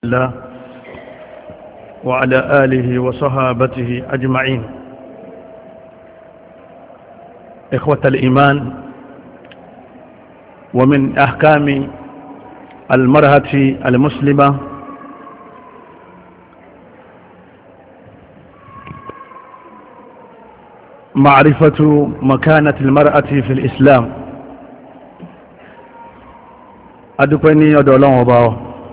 الله وعلى آله وصحابته أجمعين. إخوة الإيمان، ومن أحكام المرأة المسلمة معرفة مكانة المرأة في الإسلام. أدوكني أدولون وباو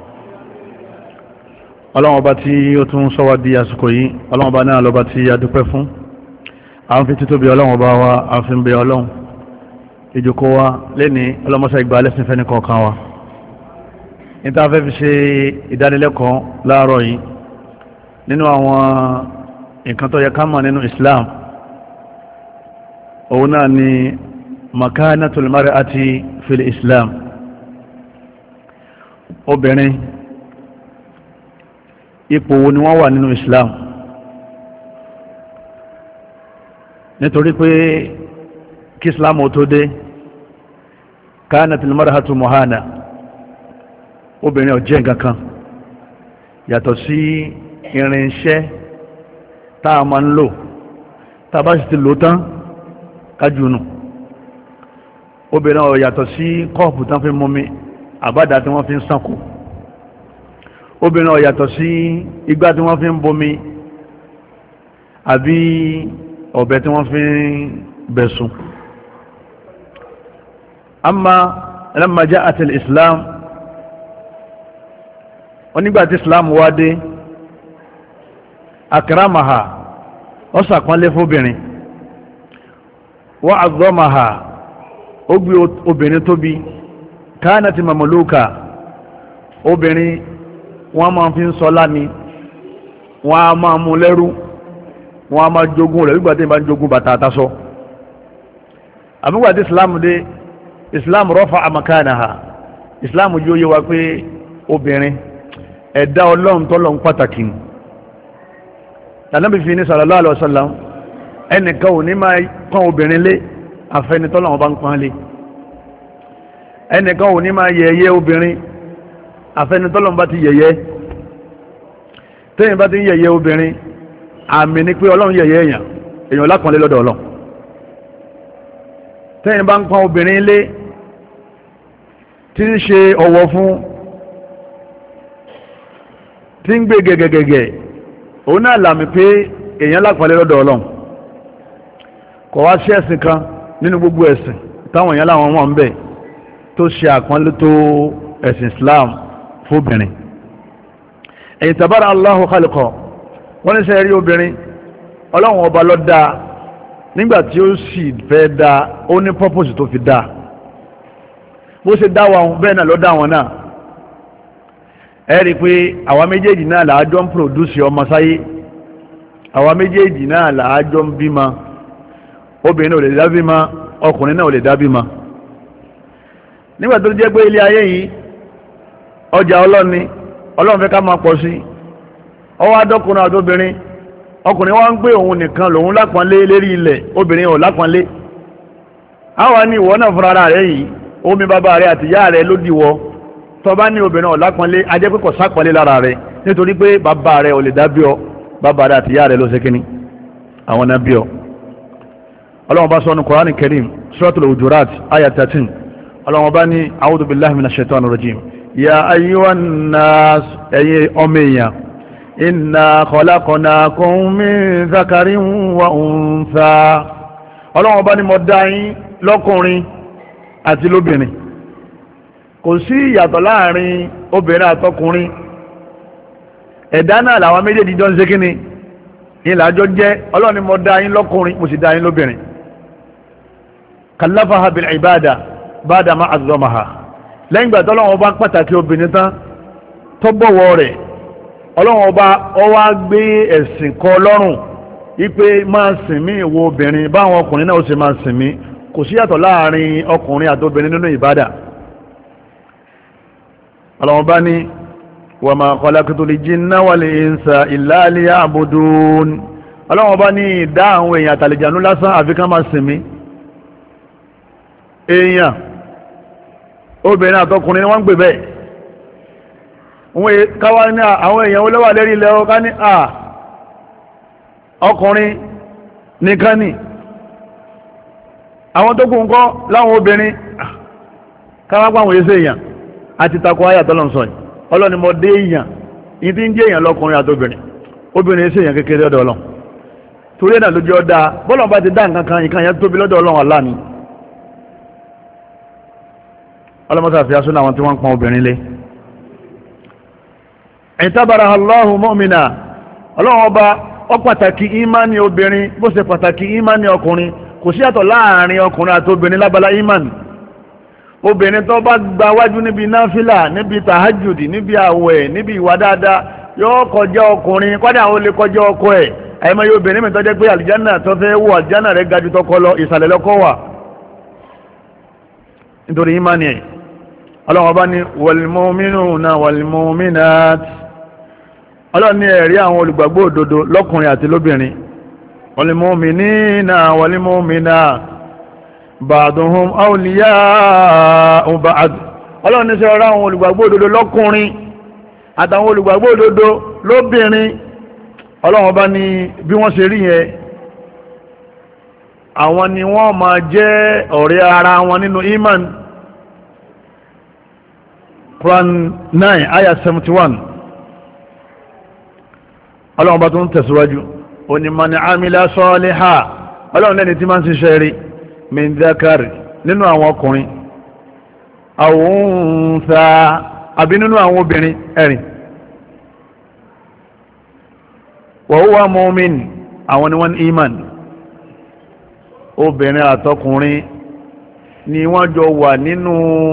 ọlọ́wọ́n ọba tí ó tún sọ wá di àsìkò yìí, ọlọ́wọ́n ọba náà lọ́ba tí a dúpẹ́ fún. a ń fi títóbi ọlọ́wọ́n ọba wa, a fi ń bẹ ọlọ́wọ́n ìjókòó wa lẹ́ni ọlọ́mọṣẹ́ ìgbà lẹ́sìn fẹ́ni kọ̀ọ̀kan wa. níta fẹ́ fi ṣe ìdánilẹ́kọ̀ọ́ láàárọ̀ yìí nínú àwọn nǹkan tó yẹ ká mọ̀ nínú Islam, òun náà ni makanatul mar'ati fil Islam. obìnrin ipò wo ni wọ́n wà nínú Islam, nítorí pé kí Islam ó tó dé kanatil mar'atu muhana, obìnrin ò jẹ́ nǹkan kan yàtọ̀ sí irinṣẹ́ tá a máa ń lò, tá a bá sì ti lò tán kájúnù. obìnrin ò yàtọ̀ sí kọ́ọ̀pù tán fi mú mi, àbádà tí wọ́n fi ń sànkó. obìnrin ò yàtọ̀ sí igbá tí wọ́n fi ń bomi àbí ọ̀bẹ tí wọ́n fi ń bẹ̀sùn. amma lamma ja'at al-Islam, onígbà tí Islam wá dé, akramaha, ó ṣàpọ́nlé fóbìnrin, wa azzamaha, ó gbé obìnrin tóbi, kanat mamluka, obìnrin wọ́n máa fi ń sọlá ni, wọ́n á máa mú lẹ́rú, wọ́n á máa jogún rẹ̀ nígbà tí wọ́n bá ń jogún bàtà àtàṣọ. àmúgbàtí Islam dé, Islam rafa'a makanaha, Islam yóò yé wa pé obìnrin ẹ̀dá ọlọ́run tọ́lọ́run pàtàkì ni. Ànábì fi ní sallallahu alaihi wasallam, ẹnìkan ò ní máa pọ́n obìnrin lé àfẹni tọ́lọ́run bá ń pọ́n lé, ẹnìkan ò ní máa yẹ̀yẹ́ obìnrin àfẹnitọ́lọ́n bá ti yẹ̀yẹ́. tẹ́yìn bá ti ń yẹ̀yẹ́ obìnrin, àmì ni pé ọlọ́run yẹ̀yẹ́ èèyàn lápọ̀nlé lọ́dọ̀ ọlọ́run. tẹ́yìn bá ń pọ́n obìnrin lé, tí ń ṣe ọ̀wọ̀ fún, tí ń gbé gẹ̀gẹ̀gẹ̀gẹ̀, òun náà làmì pé èèyàn lápọ̀nlé lọ́dọ̀ ọlọ́run. kò wá sí ẹ̀sìn kan nínú gbogbo ẹ̀sìn táwọn èèyàn láwọn wọn ń bẹ tó ṣe àpọ́nlé tó ẹ̀sìn Islam fóbìnrin. ẹ̀yìn tàbára Allahu khaliqa, wọ́n ní sẹ́rí obìnrin ọlọ́run ọba ló dá, nígbà tí ó sì fẹ́ dá, ó ní purpose tó fi dá. bó ṣe dá wa bẹ́ẹ̀ náà ló dá wọn náà. ẹ rí i pé àwa méjèèjì náà làájọ́ ń produce ọmọ sáyé, àwa méjèèjì náà làájọ́ ń bímọ. obìnrin ò lè dá bímọ, ọkùnrin náà ò lè dá bímọ. nígbà tó jẹ́ pé ilé ayé yìí ọjà ọlọ́run ni, ọlọ́run fẹ́ ká máa pọ̀ sí, ọwọ́ adọ́kùnrin àtobìnrin, ọkùnrin wá ń gbé òun nìkan lòun lápọ́nlé lérí ilẹ̀, obìnrin ò lápọ́nlé. àwa ní ìwọ náà fúnra rẹ̀ yìí, omi bàbá rẹ̀ àti ìyá rẹ̀ ló dìwọ́. tó bá ní obìnrin ò lápọ́nlé, a jẹ́ pé kò sápọ́nlé lára rẹ̀, nítorí pé bàbá rẹ̀ ò lè dá bí ọ, bàbá rẹ̀ àti ìyá rẹ̀ ló ṣe kíní, àwọn náà bí ọ. ọlọ́run bá sọ ní Qur'an Karim, Suratul Hujurat ayat 13, ọlọ́run bá ní a'udhu billahi minash shaitanir rajim, ya ayyuhan nas, ẹ̀yin ọmọ èèyàn, inna khalaqnakum min dhakarin wa untha. ọlọ́run bá ní mo dá yín lọ́kùnrin àti lóbìnrin, kò sí ìyàtọ̀ láàrin obìnrin àtọkùnrin. ẹ̀dá náà làwọn méjèèjì jọ ń ṣe kíni, ìlàjọ jẹ́. ọlọ́run ní mo dá yín lọ́kùnrin, mo sì dá yín lóbìnrin. kallafaha bil ibada ba'da ma azzamaha, lẹ́yìn ìgbà tí ọlọ́run ọba pàtàkì obìnrin tán tó bọ̀wọ̀ rẹ̀, ọlọ́run ọba ọwá gbé ẹ̀sìn kọ́ lọ́rùn wípé máa sìn mí ìwọ obìnrin báwọn ọkùnrin náà ó sì máa sìn mí. kò sí yàtọ̀ láàrin ọkùnrin àti obìnrin nínú ìbádà. ọlọ́run bá ní wa ma khalaqtul jinna wal insa illa liya'budun, ọlọ́run bá ní ìdá àwọn èèyàn àtàlẹ̀jànú lásán àfi ká máa sìn mí. èèyàn obìnrin àtọkùnrin ni wọ́n ń pè bẹ́ẹ̀. káwá ní àwọn èèyàn olówà lérí ilẹ̀ ọká ní ọkùnrin nìkan ni àwọn tó kù ń kọ́ láwọn obìnrin káwá pàwọn èsè èèyàn àti takọ ayà tọ́lọ̀ sọ yìí ọlọ́ni mọ́ dé èèyàn yìí tí ń jẹ́ èèyàn lọ́kùnrin àtobìnrin obìnrin èsè èèyàn kékeré ọ̀dọ̀ Ọlọ́run torí ẹ̀nà lójú ọ̀dá bọ́lọ̀ bá ti dá nǹkan kan ìkan yẹn tóbi lọ́dọ̀ Ọlọ́run Allah ni ọlọ́mọ́sá fi asúnà àwọn tí wọ́n ń pọn obìnrin lé ìtàbàrà Allahu mu'mina Ọlọ́run ọba ó pàtàkì ìmánì obìnrin bó ṣe pàtàkì ìmánì ọkùnrin kò sí àtọ̀ láàrin ọkùnrin àti obìnrin lábala ìmánì obìnrin tó bá gba wájú níbi náfìlà níbi tàhájùdì níbi àwẹ̀ níbi ìwà dáadáa yóò kọjá ọkùnrin kọ́dà ó lè kọjá ọkọ ẹ̀ àyẹ̀mọ́ yóò obìnrin mi tó jẹ́ pé àlìjánà tó fẹ́ wọ àlìjánà rẹ̀ gaju tọkọ lọ ìsàlẹ̀ lọ́kọ́ wà nítorí ìmánì ẹ̀ ọlọ́run ọba ní wal-mu'minuna wal-mu'minat ọlọ́run ní ẹ̀rí àwọn olùgbàgbọ́ òdodo lọ́kùnrin àti lóbìnrin wal-mu'minina wal-mu'minat ba'duhum awliya'u ba'd ọlọ́run ní sọ ọ̀rọ̀ àwọn olùgbàgbọ́ òdodo lọ́kùnrin àtàwọn olùgbàgbọ́ òdodo lóbìnrin ọlọ́run ọba ní bí wọ́n ṣe rí yẹn àwọn ni wọ́n máa jẹ́ ọ̀rẹ́ ara wọn nínú iman Quran 9 ayah 71 ọlọ́run bá tún tẹ̀síwájú onímọ̀ ni amila saliha ọlọ́run lẹ́ni tí máa ń ṣiṣẹ́ rí min dhakari nínú àwọn ọkùnrin aw untha àbí nínú àwọn obìnrin ẹ̀rìn wa huwa mu'min àwọn ni wọ́n ní iman obìnrin àtọkùnrin ni wọ́n jọ wà nínú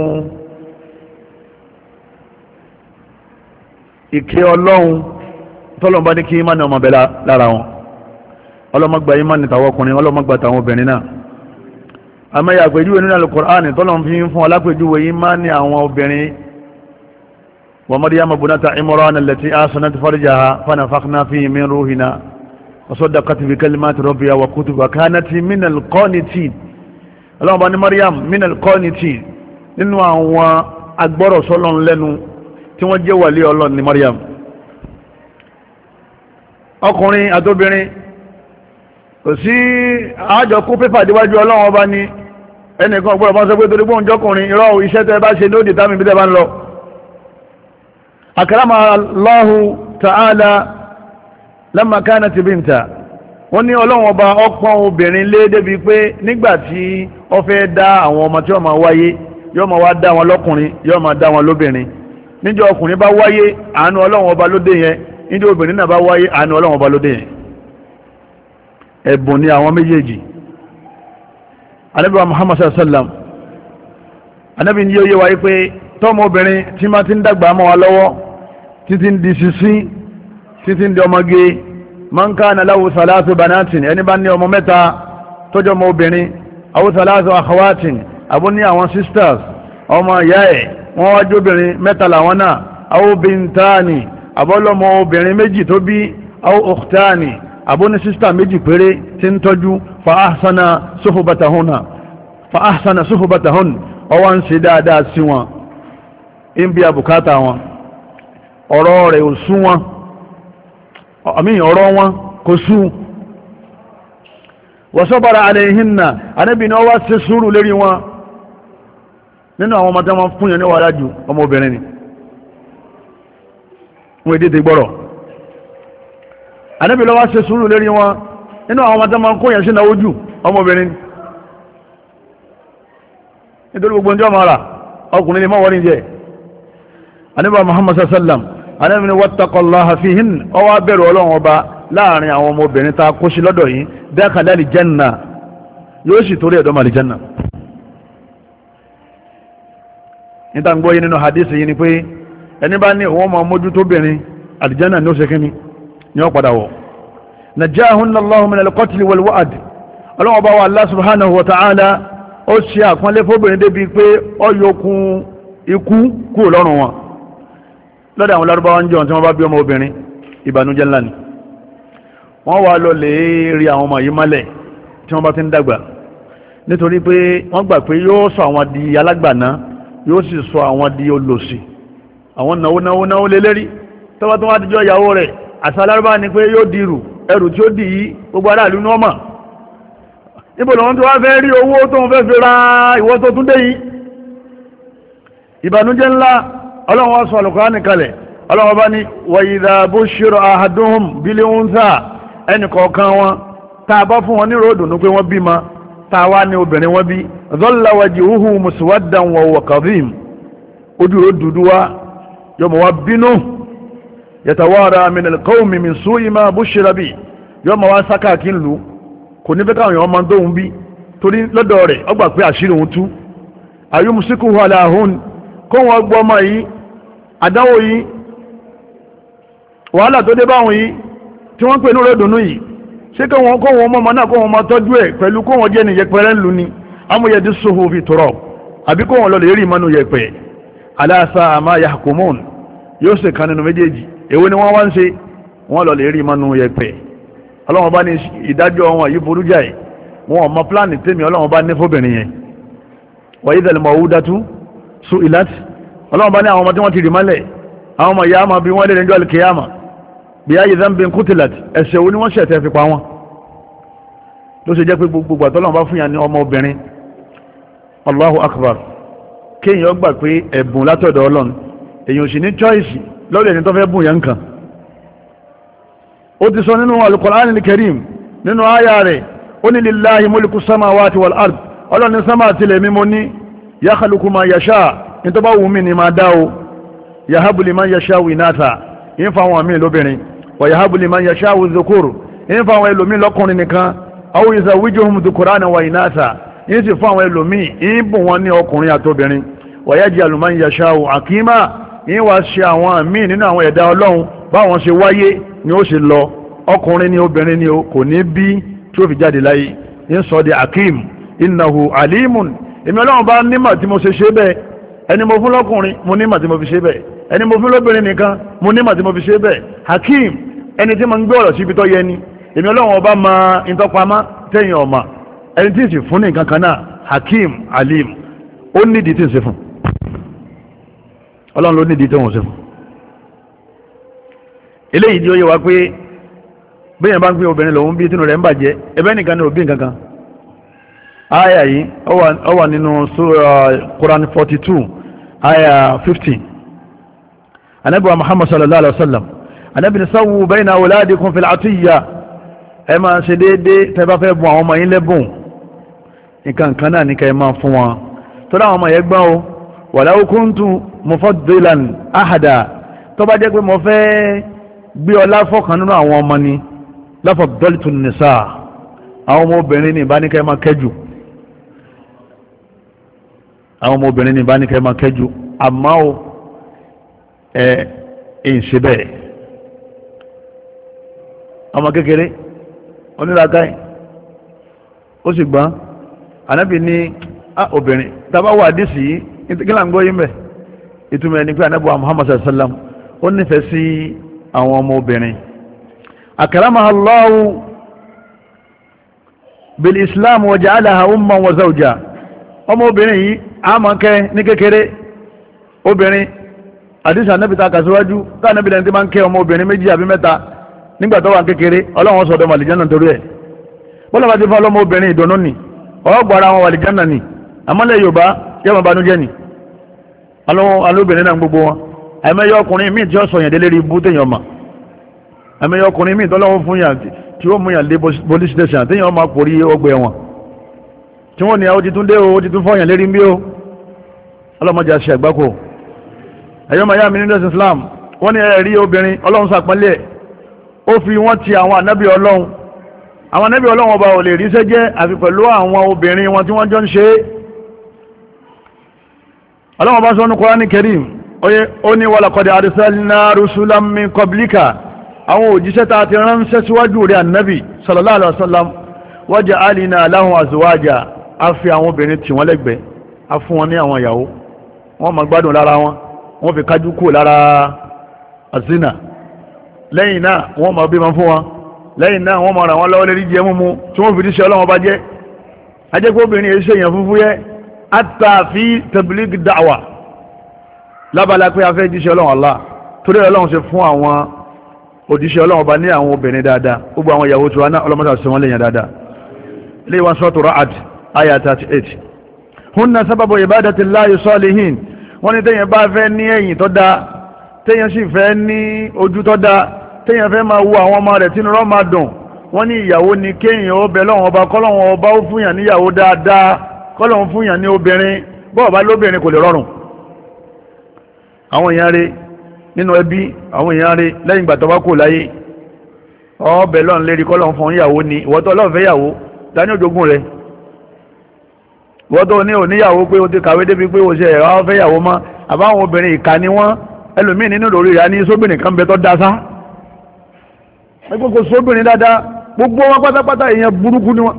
ìkẹ́ ọlọ́run tọ́lọ́mbá ní kí ìmánì ọmọ bẹ̀lá lára wọn ọlọ́mọgbà ìmánì tàwọn ọkùnrin ọlọ́mọgbà tàwọn obìnrin náà àmẹ́yà àpèjúwe nínú Al-Qur'ani tọ́lọ́m fi ń fún alápèjúwe ìmánì àwọn obìnrin wa Maryama bunata Imran allati ahsanat farjaha fanafakhna fihi min ruhina wa saddaqat bi kalimati rabbiha wa kutubihi wa kanat minal qanitin ọlọ́mọba ní Maryam minal qanitin nínú àwọn agbọ́rọ̀ sọ́lọ́n lẹ́nu tí wọ́n jẹ́ wàlí Ọlọ́run ní Maryam ọkùnrin àtobìnrin kò sí àjọ kó pépà díwájú Ọlọ́run ọba ní ẹnìkan ọgbọ́rọ̀ bá sọ pé torí gbóhùn jọkùnrin irọ́ iṣẹ́ tẹ́ bá ṣe ní ó dì tàbí bí tẹ́ bá ń lọ akrama Allahu ta'ala lamma kanat binta wọ́n ní Ọlọ́run ọba ọpọ́n obìnrin lé débi pé nígbàtí ó fẹ́ dá àwọn ọmọ tí wọ́n máa wáyé yóò máa wá dá wọn lọ́kùnrin yóò máa dá wọn lóbìnrin níjọ́ ọkùnrin bá wáyé àánú Ọlọ́run ọba ló dé yẹn níjọ́ obìnrin náà bá wáyé àánú Ọlọ́run ọba ló dé yẹn ẹ̀bùn ni àwọn méjèèjì Ànábì wa Muhammad sallallahu alaihi wasallam Ànábì ní yóò yé wáyé pé tọ́mọ obìnrin tí máa ti ń dàgbà mọ́ wa lọ́wọ́ títí ń di sísín títí ń di ọmọge man kana lahu thalathu banatin ẹni bá ní ọmọ mẹ́ta tọ́jọ́ ọmọ obìnrin aw thalathu akhawatin àbó ní àwọn sisters ọmọ ìyá ẹ̀ wọ́n wá jóbìnrin mẹ́ta làwọn náà aw bintani àbọ́lọ́mọ obìnrin méjì tó bí aw ukhtani àbó ní sísítà méjì péré tí ń tọ́jú fa ahsana suhbatahun ọwọ́ ń ṣe dáadáa sí wọn ń bí àbùkátà wọn ọ̀rọ̀ rẹ̀ ò sú wọn ọ̀rọ̀ wọn kò sú wa sabara alayhinna Ànábì ní ọwọ́ ṣe sùúrù lérí wọn nínú àwọn ọmọdé wọn fún yẹn ní wàrà jù ọmọbìnrin ni wọ́n èdè gbọ́rọ̀ Ànábì ló wá ṣe sùúrù lérí wọn nínú àwọn ọmọdé wọn kó yẹn sí náwó jù ọmọbìnrin nítorí gbogbo ọjọ́ mara ọkùnrin ni mọ́ wọ́n ní jẹ́ Ànábì Muhammad sallam Ànábì ni wattaqallaha fihin ọwọ́ bẹ̀rù Ọlọ́run ọba láàrin àwọn ọmọbìnrin ta kó sí lọ́dọ̀ yìí dakhala al-janna yóò sì torí ẹ̀dọ́ màlì janna níta ń gbọ́ yìí nínú hadisi yìí ni pé ẹni bá ní òun máa mójú tóbìnrin àlìjánà ní ó ṣe kíní ní ó padà wọ̀ najahunna Allahu min al-qatl wal-wa'd ọlọ́wọ́ bá wà Allah subhanahu wa ta'ala ó ṣe àpọ́nlé fóbìnrin débi pé ó yọkun ikú kúrò lọ́rùn wọn lọ́dọ̀ àwọn Lárúbáwá ń jọ tí wọ́n bá bí ọmọ obìnrin ìbànújẹ́ ńlá ni wọ́n wá lọ lè rí àwọn ọmọ yìí mọ́lẹ̀ tí wọ́n bá ti ń dàgbà nítorí pé wọ́n gbà pé yóò sọ àwọn di alágbàná yóò sì sọ àwọn di olòṣì àwọn náwó lélẹ́rí tọ́wọ́ tó wá ti jọ ìyàwó rẹ̀ àsálárúbá ni pé yóò dìrù ẹrù tí ó dì yí gbogbo aráàlú ní ọmọ níbo lọ́wọ́n tó wá fẹ́ rí owó tó ń fẹ́ fi ra ìwọ́ tó tún dé yìí ìbànújẹ́ ńlá ọlọ́run wá sọ Al-Qur'ani kalẹ̀ ọlọ́run bá ní wa idha bushira ahaduhum bil untha ẹnì kọ̀ọ̀kan wọn tá a bá fún wọn ní ròdùnú pé wọ́n bímọ tá a wá ní obìnrin wọn bí dhalla wajhuhu muswaddan wa huwa kadhim ojú rẹ̀ dúdú wá yọmọ wá bínú yatawara min al-qawmi min su'i ma bushira bi yọmọ wá sáká kí n lù kò ní fẹ́ káwọn èèyàn máa tóun bí torí lọ́dọ̀ rẹ̀ ọgbà pé àṣírí òun tú ayumsikuhu ala hun kó wọn gbọ́ ọmọ yìí àdáwò yìí wàhálà tó dé báwọn yìí tí wọ́n pè ní ròdùnú yìí ṣé kó wọn mọ́ náà kó wọn máa tọ́jú ẹ̀ pẹ̀lú kó wọn jẹ́ ní yẹpẹrẹ ńlu ni amúyẹdí sóhù fi tọrọ àbí kó wọn lọ lè rí ìmọ̀nù yẹpẹ ala sa'a ma yahkumun yóò ṣe kan nínú méjèèjì èwo ni wọ́n wá ń ṣe wọ́n lọ lè rí ìmọ̀nù yẹpẹ ọlọ́wọ́n bá ní ìdájọ́ wọn yìí burú jáì wọn ò mọ pláàni tèmi ọlọ́wọ́n bá ní fóbìnrin yẹn wa idhal mawudatu su'ilat ọlọ́wọ́n bá ní àwọn ọmọ tí wọ́n ti rì mọ́lẹ̀ àwọn ọmọ ìyá máa bí wọ́n lè rìnjọ́ al-qiyama bí ayé dhanbin qutilat ẹ̀ṣẹ̀ wo ni wọ́n ṣẹ̀ tẹ́ fi pa wọn ló ṣe jẹ́ pé gbogbo àtọ́lọ́wọ́n bá fún yàn ní ọmọ obìnrin Allahu akbar kéèyàn gbà pé ẹ̀bùn látọ̀dọ̀ Ọlọ́run èyàn sì ní choice lọ́dọ̀ ẹni tó fẹ́ bùn yẹn kan ó ti sọ nínú Al-Qur'an al-Karim nínú àyà rẹ̀ ó ní lillahi mulku samawati wal ard Ọlọ́run ní sámà tilẹ̀ mímọ́ ní yakhluqu ma yasha ní tó bá wù mí ni máa dá o yahabu liman yasha'u inatha yín fa àwọn míì lóbìnrin wa yahabu liman yasha'u dhukur yín fa àwọn ẹlòmíì lọ́kùnrin nìkan aw yuzawwijuhum dhukurana wa inatha yín sì fún àwọn ẹlòmíì yín bùn wọn ní ọkùnrin àtobìnrin wa yaj'alu man yasha'u aqima yín wá ṣe àwọn míì nínú àwọn ẹ̀dá Ọlọ́run báwọn ṣe wáyé ni ó ṣe lọ ọkùnrin ni obìnrin ni kò ní bí tí ó fi jáde láyé yín sọ di akim innahu alimun èmi Ọlọ́run bá nímọ̀ tí mo ṣe bẹ́ẹ̀ ẹni mo fún lọ́kùnrin mo nímọ̀ tí mo fi ṣe bẹ́ẹ̀ ẹni mo fún lóbìnrin nìkan mo nímọ̀ tí mo fi ṣe bẹ́ẹ̀ hakim ẹni tí mo ń gbé ọ̀rọ̀ síbi tó yẹ ni èmi Ọlọ́run ọba ma ìtọ́pamá tẹ̀yìn ọ̀ma ẹni tí ì sì fún ní nǹkan kan náà hakim alim ó nídìí tí ń ṣe fún Ọlọ́run ló nídìí tí wọ́n ṣe fún eléyìí tí ó yẹ wá pé bẹ́yẹn bá ń gbé obìnrin lòun bí tínú rẹ̀ ń bàjẹ́ ẹbẹ́ nìkan ní òbí nǹkan kan aya yìí ó wà nínú Quran 42 aya 15 anabi wa Muhammad sallallahu alaihi wasallam anabi ni sawu bayna awladikum fil atiyya ẹ máa ṣe déédéé tẹ́ bá fẹ́ bùn àwọn ọmọ yín lẹ́bùn nǹkan kan náà ní ká ẹ máa fún wọn tó dáwọn ọmọ yẹn gbọ́n o walau kuntu mufaddilan ahada tó bá jẹ́ pé mo fẹ́ gbé ọlá fọ́kàn nínú àwọn ọmọ ni lafaddaltu nisa àwọn ọmọ obìnrin ní ìbáníkẹ́ máa kẹ́jù àwọn ọmọ obìnrin ní ìbáníkẹ́ máa kẹ́jù àmọ́ o ṣe bẹ́ẹ̀ ọmọ kékeré onílàgáì ó sì gbọ́n anábì ní obìnrin tàbá wà dísì yìí kí là ń gbọ́ yín bẹ̀ ìtumọ̀ ẹni pé anábì wa Muhammad sallam ó nífẹ̀ẹ́ sí àwọn ọmọ obìnrin akramaha Allahu bil islam wa ja'alaha umman wa zawja ọmọ obìnrin yìí a máa kẹ́ ní kékeré obìnrin àdísà anábì ta kàṣíwájú tá anábì lẹ́ni tí máa ń kẹ́ ọmọ obìnrin méjì àbí mẹ́ta nígbà tó wà kékeré ọlọ́run sọ̀dọ̀ wàlìjánà torí ẹ̀ bọ́lá bá ti fọ́ ọlọ́mọ obìnrin ìdùnnú ni ọgbàrá àwọn wàlìjánà ni àmọ́lẹ̀ yorùbá yẹ́mọ̀ banújẹ́ ni alóbìnrin náà gbogbo wọn àìmẹ́yọ ọkùnrin míì tí ó sọ yàn délé rí ibú téèyàn mà àìmẹ́yọ ọkùnrin míì tọ́lọ́wọ́ fún yàn tí ó mú yàn lé police station téèyàn máa pòrí ọgbẹ́ wọn tí wọ́n ní àwọn ti tún dé o ti tún fọ́ yàn lérí bí o ọlọ́mọdé àṣẹ àgbákò ẹ̀yọ́ màá yá mi nínú Islam wọ́n ní ẹ̀rí obìnrin ọlọ́run sàpọ́nlé ó fi wọ́n ti àwọn ànábì ọlọ́run àwọn ànábì ọlọ́run ọba ò lè ríṣẹ́ jẹ́ àfi pẹ̀lú àwọn obìnrin wọn tí wọ́n jọ ń ṣe ọlọ́run ọba sọ ní Qur'an Karim ó ní walaqad arsalna rusulan min qablika àwọn òjíṣẹ́ tá a ti ránṣẹ́ síwájú rẹ̀ ànábì sallallahu alaihi wasallam waja'alna lahum azwaja a fi àwọn obìnrin tì wọ́n lẹ́gbẹ̀ẹ́ a fún wọn ní àwọn ìyàwó wọ́n máa gbádùn lára wọn wọ́n fi kájú kú lára azina lẹ́yìn náà wọ́n máa bímọ fún wọn lẹ́yìn náà wọ́n máa ràn wọ́n lọ́wọ́ lérí jẹ múmu tí wọ́n fi díṣẹ́ ọlọ́wọ́n bá jẹ́ ajẹ́kọ́ obìnrin èyí ṣe èèyàn fúnfún yẹ hatta fi tabligh da'wa lábala pé a fẹ́ jíṣẹ́ ọlọ́run Allah torí ọlọ́run ṣe fún àwọn òjíṣẹ́ ọlọ́run ọba ní àwọn obìnrin dáadáa gbogbo àwọn ìyàwó tiwa náà ọlọ́mọdé ṣe wọ́n lẹ́yìn dáadáa ilé ìwọ̀n sọ́tò Ra'd ayah 38 hunna sábàbọ̀ ibadati llahi salihin wọ́n ní tẹ́yìn bá fẹ́ ní ẹ̀yìn tó dáa tẹ́yìn sì fẹ́ ní ojú tó dáa tẹ́yìn fẹ́ máa wo àwọn ọmọ rẹ̀ tínú rọ́ máa dùn wọ́n ní ìyàwó ni kéèyàn ó bẹ lọ́wọ́n ọba kọ́lọ́wọ́n ọba ó fúnyàn níyàwó dáadáa kọ́lọ́wọ́n fúnyàn ní obìnrin bọ́ọ̀ bá lóbìnrin kò lè rọrùn àwọn èèyàn rẹ̀ nínú ẹbí àwọn èèyàn rẹ̀ lẹ́yìn ìgbà tó bá kò láyé ọbẹ̀ lọ́n lérí kọ́lọ́wọ́n fún ìyàwó ni ìwọ́tọ́ ọlọ́fẹ́ yàwó dání òjogún rẹ̀ ìwọ́tọ́ ní òníyàwó pé o ti kàwé débi pé o ṣe ẹ̀rọ ọfẹ́ yàwó mọ́ àbáwọn obìnrin ìka ni wọ́n ẹlòmíì nínú lórí rẹ̀ ní sóbìnrin kan bẹ tó dá sá ẹgbẹ́ sóbìnrin dáadáa gbogbo wọn pátápátá èèyàn burúkú ni wọn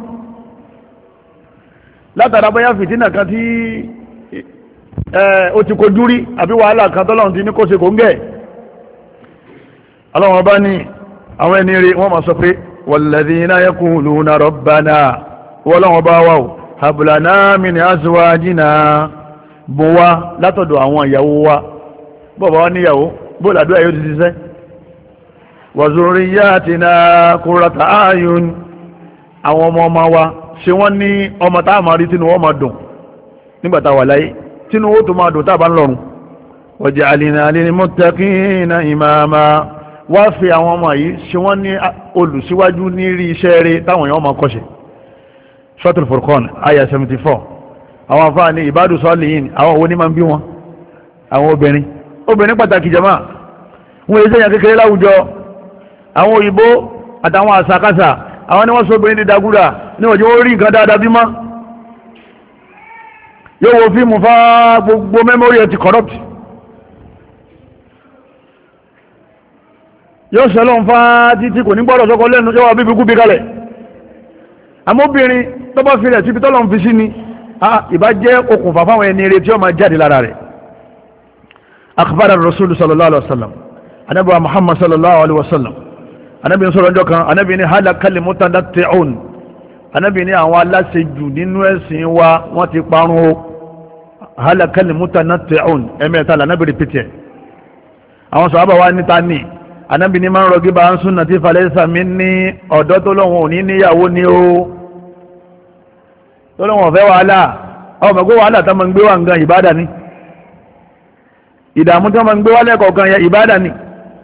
látara bóyá fìtínà kan tí ó ti kojú rí àbí wàhálà kan tọ́lọ́run ti ní kó ṣe kò ń gẹ̀ ọlọ́run ọba ní àwọn ẹni rí wọ́n máa sọ pé walladhina yaquluna rabbana wọ́lọ́run ọba wà ó hab lana min azwajina bó wá látọ̀dọ̀ àwọn ìyàwó wa bọ́ọ̀bá wá níyàwó bóòlù àdúrà yóò ti ṣiṣẹ́ wa zurriyatina qurrata a'yun àwọn ọmọ wa ṣe wọ́n ní ọmọ tá a máa rí tínú wọ́n máa dùn nígbàtà wà láyé tínú ó tó máa dùn tàbá ń lọ́run waj'alna lil muttaqina imama wá fi àwọn ọmọ yìí ṣe wọ́n ní olùsíwájú ní rí iṣẹ́ rẹ̀ táwọn èèyàn máa kọ́ṣe Suratul Furqan aya 74 àwọn afáà ní ìbádù salihin àwọn owó ní máa ń bí wọn àwọn obìnrin pàtàkì jama wọ́n yẹ sẹ́yìn kékeré láwùjọ àwọn òyìnbó àtàwọn àṣàkáṣà àwọn ni wọ́n sọ obìnrin ní dagúdà ní ọjọ́ orí nǹkan dáadáa bí má yóò wo fíìmù fá gbogbo mẹ́mórí ẹ̀ ti corrupt yóò sẹ́lọ́n fá títí kò ní gbọ́dọ̀ sọ́kọ lẹ́nu yóò wá bíbí kú bí kalẹ̀ àmóbìnrin tó bá fi rẹ̀ síbi tọ́lọ́n fi sí ni ìbá jẹ́ okùnfà fáwọn ẹni rẹ̀ tí ó máa jáde lára rẹ̀ akhbara rasul sallallahu alaihi wasallam anabi wa muhammad sallallahu alaihi wasallam anabi sọ̀rọ̀ ọjọ́ kan anabi ní halakal mutanatti'un anabi ní àwọn aláṣejù nínú ẹ̀sìn wa wọ́n ti parun o halakal mutanatti'un ẹ̀mẹ́ta lànàbì rìpítẹ̀ àwọn sọ̀rọ̀ wa níta ní anabi ní máa ń rọgí bá ń súnà tí falaysa minni ọ̀dọ́ tó lọ́wọ́ òní níyàwó ni o tó lọ́wọ́ ọ̀fẹ́ wàhálà ọmọ ẹgbẹ́ wàhálà tó máa ń gbé wà nǹkan ìbádà ni ìdààmú tó máa ń gbé wà lẹ́kọ̀ọ̀kan yẹ ìbádà ni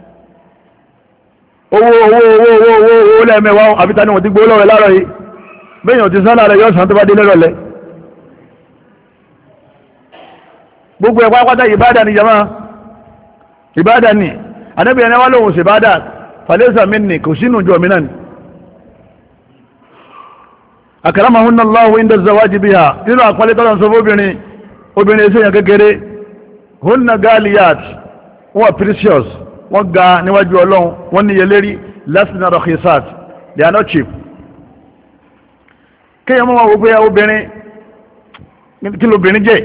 owó lẹ́ẹ̀mẹ́wàá àbíta ni wọ́n ti gbó lọ́rẹ̀ láàrọ̀ yìí bẹ́yìn òtí sánà rẹ̀ yọ́ sàn tó bá dé lẹ́rọ̀lẹ́ gbogbo ẹ̀kọ́ pátá ìbádà ni jama ìbádà ni Ànábì ẹni wá lóhun sí ìbádà falaysa minni kò sínú jọ mi náà ni akramahunna Allahu inda zawaji biha nínú àpọ̀lẹ́ tọ́lọ̀ sọ obìnrin ẹsẹ̀ yẹn kékeré hunna galiyat wọ́n precious wọ́n ga níwájú ọlọ́run wọ́n ní yẹlérí lasna rakhisat they are not cheap kéèyàn mọ́ wọn wò pé obìnrin kí lóbìnrin jẹ́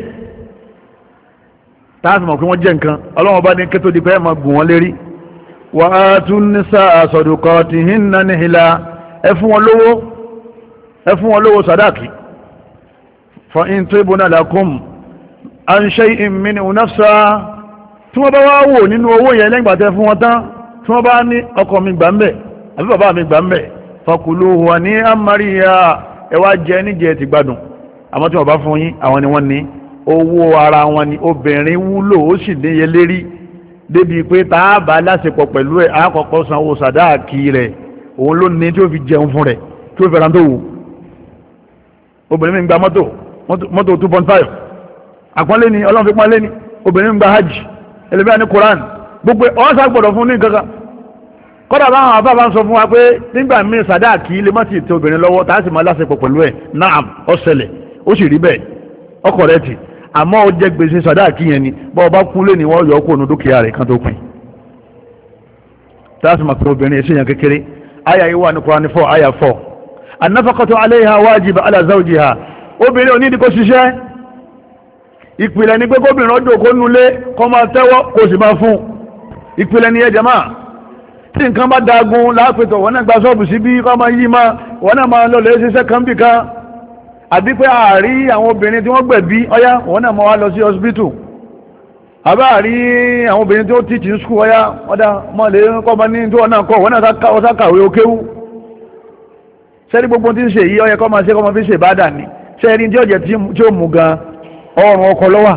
táàsì mọ̀ pé wọ́n jẹ́ nǹkan ọlọ́run bá ní kẹ́tọ́ di pé ẹ̀ máa gùn wọ́n lérí wa atun nisaa sadaqatihinna nihla ẹ fún wọn lówó sàdáàkì fa in tibna lakum an shay'in minhu nafsa tí wọ́n bá wá wò nínú owó yẹn lẹ́yìn gbàtẹ́ fún wọn tán tí wọ́n bá ní ọkọ mi gbà ń bẹ̀ àbí bàbá mi gbà ń bẹ̀ fakuluhu hani'an mariya ẹ wá jẹ níjẹ ti gbádùn àmọ́ tí wọ́n bá fún yín àwọn ni wọ́n ní owó ara wọn ni obìnrin wúlò ó sì níye lérí débi pé tá a bá láṣepọ̀ pẹ̀lú ẹ̀ àkọ́kọ́ sanwó sàdáàkì rẹ̀ òun ló ní tí ó fi jẹun fún rẹ̀ tí ó fẹ́ràn tó wù obìnrin mi gba mọ́tò 2.5 àpọ́nlé ni ọlọ́run fi pọ́nlé ni obìnrin mi gba hajj ẹlẹ́bíà ní Quran gbogbo ọ̀sà gbọ́dọ̀ fún ní kankan kọ́dà báwọn àbábá ń sọ fún wa pé nígbà míì sàdáàkì lè má ti tẹ obìnrin lọ́wọ́ tá a sì máa láṣepọ̀ pẹ̀lú ẹ̀ naam ó ṣẹlẹ̀ ó sì rí bẹ́ẹ̀ ọkọ̀ rẹ̀ tì àmọ́ ó jẹ́ gbèsè sàdáàkì yẹn ni bọ́ ọba kú lé ní wọ́n yọ kó nu dúkìá rẹ̀ kan tó pin tá a sì máa pẹ obìnrin ẹ̀ṣẹ̀ yẹn kékeré àyà yìí wà ní Quran 4 àyà 4 an-nafaqatu 'alayha wajiba 'ala zawjiha obìnrin onídìí kó ṣiṣẹ́ ìpìlẹ̀ ni pé kóbìnrin ọjọ́ kó nulẹ̀ kó máa tẹ́wọ́ kó sì máa fún ìpìlẹ̀ ni ẹ jàmáà tí nǹkan bá dagun láàpẹ̀tọ̀ wọ́n náà gba ṣọ́ọ̀bù sí bí kọ́ máa yí máa wọ́n náà máa lọ lè ṣiṣẹ́ kan bí kan àbí pé àárí àwọn obìnrin tí wọ́n gbẹ̀bí ọyá wọ́n náà máa wá lọ sí hospital àbáàrí àwọn obìnrin tó teach in school ọ̀yá ọ̀dá mọ́lẹ̀ kọ́ ma ní tó ọ̀nà kọ́ wọ́n náà ọ̀sákàwé okéwú sẹ́rí gbogbo tí ń ṣe yí ọyẹ kọ́ ma ṣe kọ́ ma fi ṣe ìbádà ní sẹ́rí tí ọ̀jẹ̀ tí ó mú gan ọrùn ọkọ̀ lọ́wà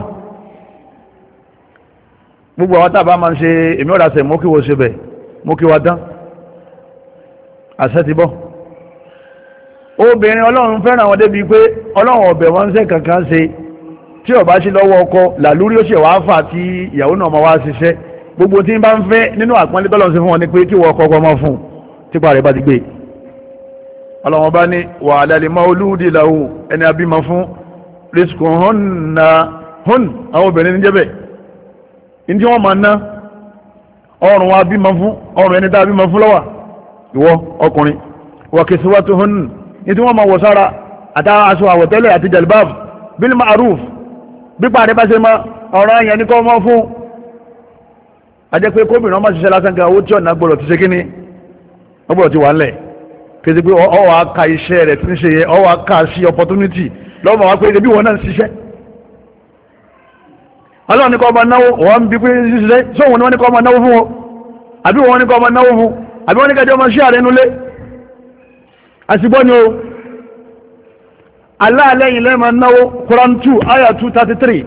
gbogbo àwọn tàbá ma ń ṣe èmi ọ̀dà sẹ̀ mọ́kíwò ṣe bẹ̀ mọ́kíwà dán àṣẹ ti bọ́ obìnrin ọlọ́run fẹ́ràn àwọn débi pé ọlọ́run ọ̀bẹ̀ wọn ń ṣe kankan ṣe tí ó bá sí lọ́wọ́ ọkọ làlúrí ó ṣe wá fà tí ìyàwó náà ma wá ṣiṣẹ́ gbogbo tí ń bá ń fẹ́ nínú àpọ́nlé tọ́lọ́run sí fún wọn ni pé kí wọ́n ọkọ ọmọ fún típa rẹ̀ bá ti gbé ọlọ́run bá ní wà àdàlẹ̀ mọ́ olúdi làwù ẹni abímọ fún rísíkù hún àwọn obìnrin ní jẹ́bẹ̀ ní tí wọ́n máa ná ọrùn wa bímọ fún ọrùn ẹni tá a bímọ fún lọ́wà ìwọ ọkùnrin wà kìsíwátú hún ní tí wọ́n máa wọ̀ sára àtàwọn aṣọ àwọ̀tẹ́lẹ̀ àti jalbab bil ma'ruf bípa rẹ̀ bá ṣe mọ́ ọ̀rọ̀ ẹ̀yẹn ní kọ́ mọ́ fún ajẹ́ pé kóbìnrin ọmọ ṣiṣẹ́ lásán gan owó tí ọ̀nà gbọ́dọ̀ ti ṣe kíní ọgbọ́dọ̀ ti wà ńlẹ̀ kéde pé ọwọ́ aka iṣẹ́ rẹ̀ tí ń ṣe yẹ ọwọ́ aka sí opportunity lọ́wọ́ wá pé ebi wọn náà ń ṣiṣẹ́ ọlọ́run ní kọ́ ọmọ náwó wọ́n ń bí pé ṣiṣẹ́ sóhun ni wọ́n ní kọ́ ọmọ náwó fún wọn àbí wọ́n ní kọ́ ọmọ náwó fún àbí wọ́n ní kẹjọ ọmọ ṣí àrẹ nulẹ̀ àṣìgbọ́ ni o aláàlẹ́yìn lẹ́mọ̀ náwó Quran 2 ayah 233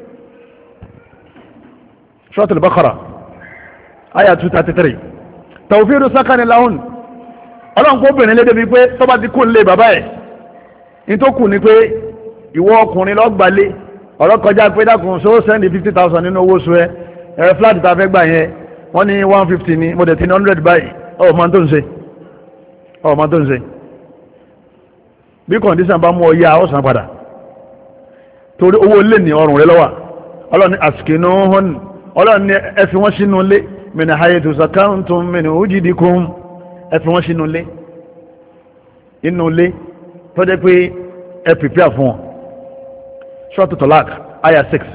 Suratul Baqara ayah 233 tawfiru sakani lahun ọlọ́run kó bìnrin lédè bíi pé tó bá ti kú nílé bàbá ẹ̀ ní tó kù ní pé ìwọ ọkùnrin lọ́gbàlé ọ̀rọ̀ kọjá pé dákun so sẹ́ndì 50,000 nínú owó oṣù ẹ ẹ̀rẹ́ flat ta fẹ́ gbà yẹn wọ́n ní 150 ní mo dẹ̀ ti ní 100 báyìí ọmọ tó ń ṣe bí kọ̀ǹdíṣàn bá mú ọ yá ọ̀sán padà torí owó lè ní ọrùn rẹ lọ́wọ́ ọlọ́run ní àsìkínú hàn ọlọ́run ní ẹ fi wọ́n sínú ilé min haythu sakantum min wujidikum ẹ fi wọ́n sínú ilé inú ilé tó jẹ́ pé ẹ prepare fún wọn Suratu Talaq ayah 6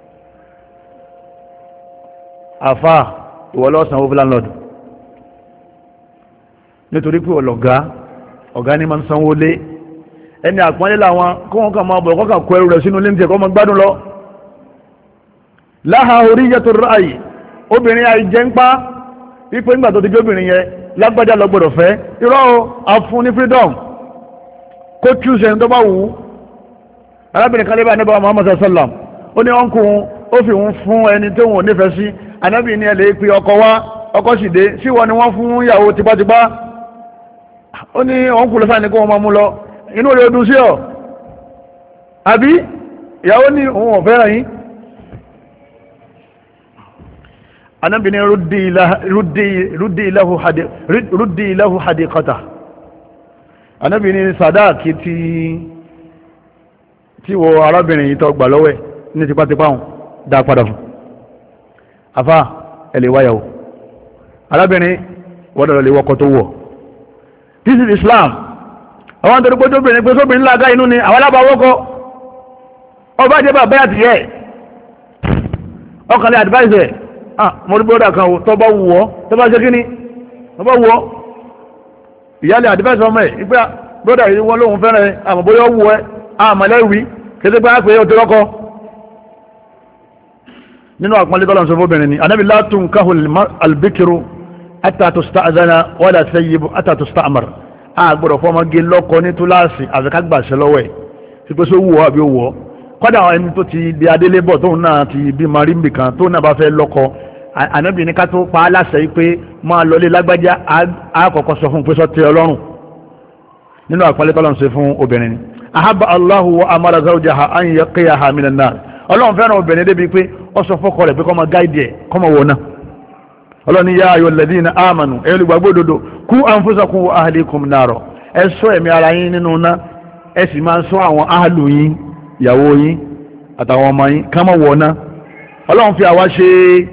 àfà ìwọlọ́sàn owó landlord nítorí pé ọ̀gá ní ma ń sanwó lé ẹni àpọ́nlé làwọn kó wọn kàn máa bọ̀ kọ́kàn kó ẹrù rẹ̀ sínú ilé ní tiẹ̀ kọ́ máa gbádùn lọ. Laha huriyatu ra'yi obìnrin àìjẹ́ ń pa wípé nígbà tó ti gbé obìnrin yẹn lágbájá lọ gbọ́dọ̀ fẹ́ irọ́ o àfún ní freedom kó choose ẹni tó bá wù ú. arábìnrin kan lébà níbà Muhammad sallam ó ní ọ̀nkù ó fi ń fún ẹni tó wọn ò nífẹ̀ẹ́ sí anábì ní ẹ lè pe ọkọ wá ọkọ sì dé síwọ ni wọ́n fún ìyàwó tipátipá ó ní ọ̀nkù lọ́sàn ní kó wọn máa mú lọ inú rẹ̀ ọdún sí ọ̀ àbí ìyàwó ní òun ọ̀fẹ́ràn yín anábì ní rúdí ilahu hadikata anábì ní sàdáàkì tí wọ arábìnrin yìí tó gbà lọ́wẹ́ ní tipátipá hùn dá padà fún afá ẹ̀lẹ̀ wáyàwó arábìnrin wọ́dọ̀ lè wọ́kọ̀ tó wọ̀ this is Islam àwọn tó rígbójú obìnrin pé sóbìnrin lága inú ni àwọn alábàáwọ́kọ́ ọba jẹ́ bàbá àti yẹ́ ọkànlẹ̀ advice mo rí bọ́dà kan tó bá wù ọ́ tó bá ṣe kíní tó bá wù ọ́ ìyálẹ̀ advice ọmọ ẹ̀ ìgbà bọ́dà yìí wọ́n lóhun fẹ́rẹ̀ àmọ̀bóyọ́ wù ẹ́ àmọ̀lẹ́wì kété pé á pé ó ti rọ́kọ́ nínú àpọ́nlé tọ́lọ̀ sọ fóbìnrin ni anábì la tunkahu albikiru hatta tusta'zana wala sayyibu hatta tusta'mar àgbọ̀dọ̀ fọmọge lọ́kọ ní túláàsì àfikágbàṣẹ lọ́wọ́ ẹ̀ tí pé só wùọ́ àbí òwọ́ kọ́dà àwọn ẹni tó ti di adélébọ̀ tóun náà ti bí marimbi kan tóun náà bá fẹ́ lọ́kọ ànábì ní ká tó pa á láṣẹ yìí pé máa lọlé lágbájá àkọ́kọ́ sọ fún pé sọ tẹ́ ọlọ́run nínú àpọ́nlé tọ́lọ̀ ṣe fún obìnrin ni ahabba Allahu wa amara zawjaha an yaqiyaha minan nar ọlọ́run fẹ́ràn obìnrin débi pé ó sọ fọ́kọ rẹ̀ pé kó máa gáìdì ẹ̀ kó máa wọ̀ náà ọlọ́ni yá ayọ̀ lẹ́dínà àmànù ẹlùgbàgbọ́ òdodo kú anfusakum wa ahlikum naro ẹ ṣọ́ ẹ̀mí ara yín nínú ná ẹ sì máa ṣọ́ àwọn ahàlù yín ìyàwó yín àtàwọn ọmọ yín ká má wọ̀ ná ọlọ́run fi àwa ṣe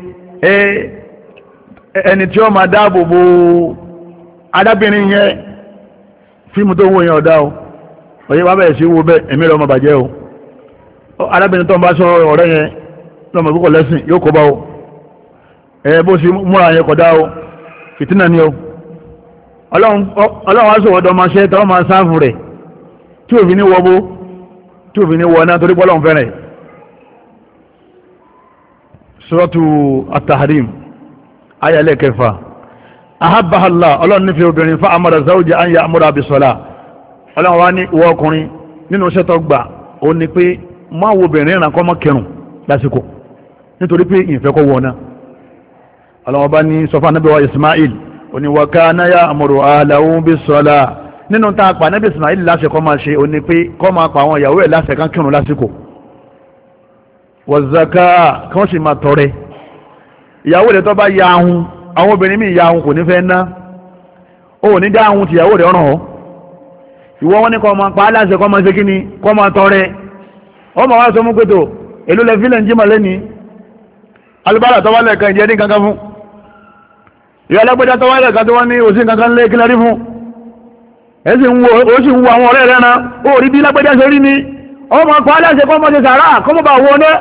ẹni tí ó máa dáàbò bo arábìnrin yẹn fíìmù tó ń wò yẹn ọ̀dá o òye wá bẹ̀rẹ̀ sí wo bẹ́ẹ̀ ẹ̀mí rẹ̀ ọmọ bàjẹ́ o arábìnrin tó ń bá sọ ọ̀rẹ́ yẹn lọ́mọ ìkókò lẹ́sìn yóò kó bá o bó ṣe múra yẹn kọ̀dá o fìtínà ni o ọlọ́run wá sọ̀wọ́dọ̀ máa ṣe tọ́ máa sáàfù rẹ̀ tí òfin ní wọ́bó tí òfin ní wọ́ná torí pọ́lọ́run fẹ́rẹ̀ suratu at-tahrim aya lẹ́kẹfà ahabbaha Allah ọlọ́run nífẹ̀ẹ́ obìnrin fa amara zawja an ya'mura bis-salah ọlọ́run wá ní ìwọ ọkùnrin nínú iṣẹ́ tó gbà ó ní pé má wo obìnrin ìrànkọ́ mọ́ kẹrùn lásìkò nítorí pé ìfẹ́ kọ́ wọ́n náà ọlọ́run bá ní sọfá nábì wa Ismail ó ní wa kana ya'muru ahlahu bis-salah nínú tá a pa nábì Ismail láṣẹ kọ́ máa ṣe ó ní pé kọ́ máa pa àwọn ìyàwó ẹ̀ láṣẹ kan kírun lásìkò wa zakat kí wọ́n sì máa tọrẹ ìyàwó rẹ̀ tó bá ya ahun àwọn obìnrin míì ya ahun kò ní fẹ́ ná ó ní dá ahun tìyàwó rẹ̀ ọ̀ràn ọ́ ìwọ wọn ní kọ́ máa pa á láṣẹ kọ́ máa ṣe kí ni kọ́ máa tọrẹ ọmọ wa sọ mú pẹ́tò èlò lẹ́fílẹ̀ ń jí màlẹ́ ní alubára tọ́wálẹ̀ kan ìjẹ́ ní kankan fún ìyá alágbẹ́dá tọ́wálẹ̀ kan tó wọ́n ní òsì kankan lé kí lárí fún ẹ sì ń wo àwọn ọ̀rẹ́ rẹ̀ náà ó rí bí lágbẹ́dá ṣe rí ni ọmọ pa á láṣẹ kọ́ máa ṣe sàárà kọ́ mọ́ bá wọ́n náà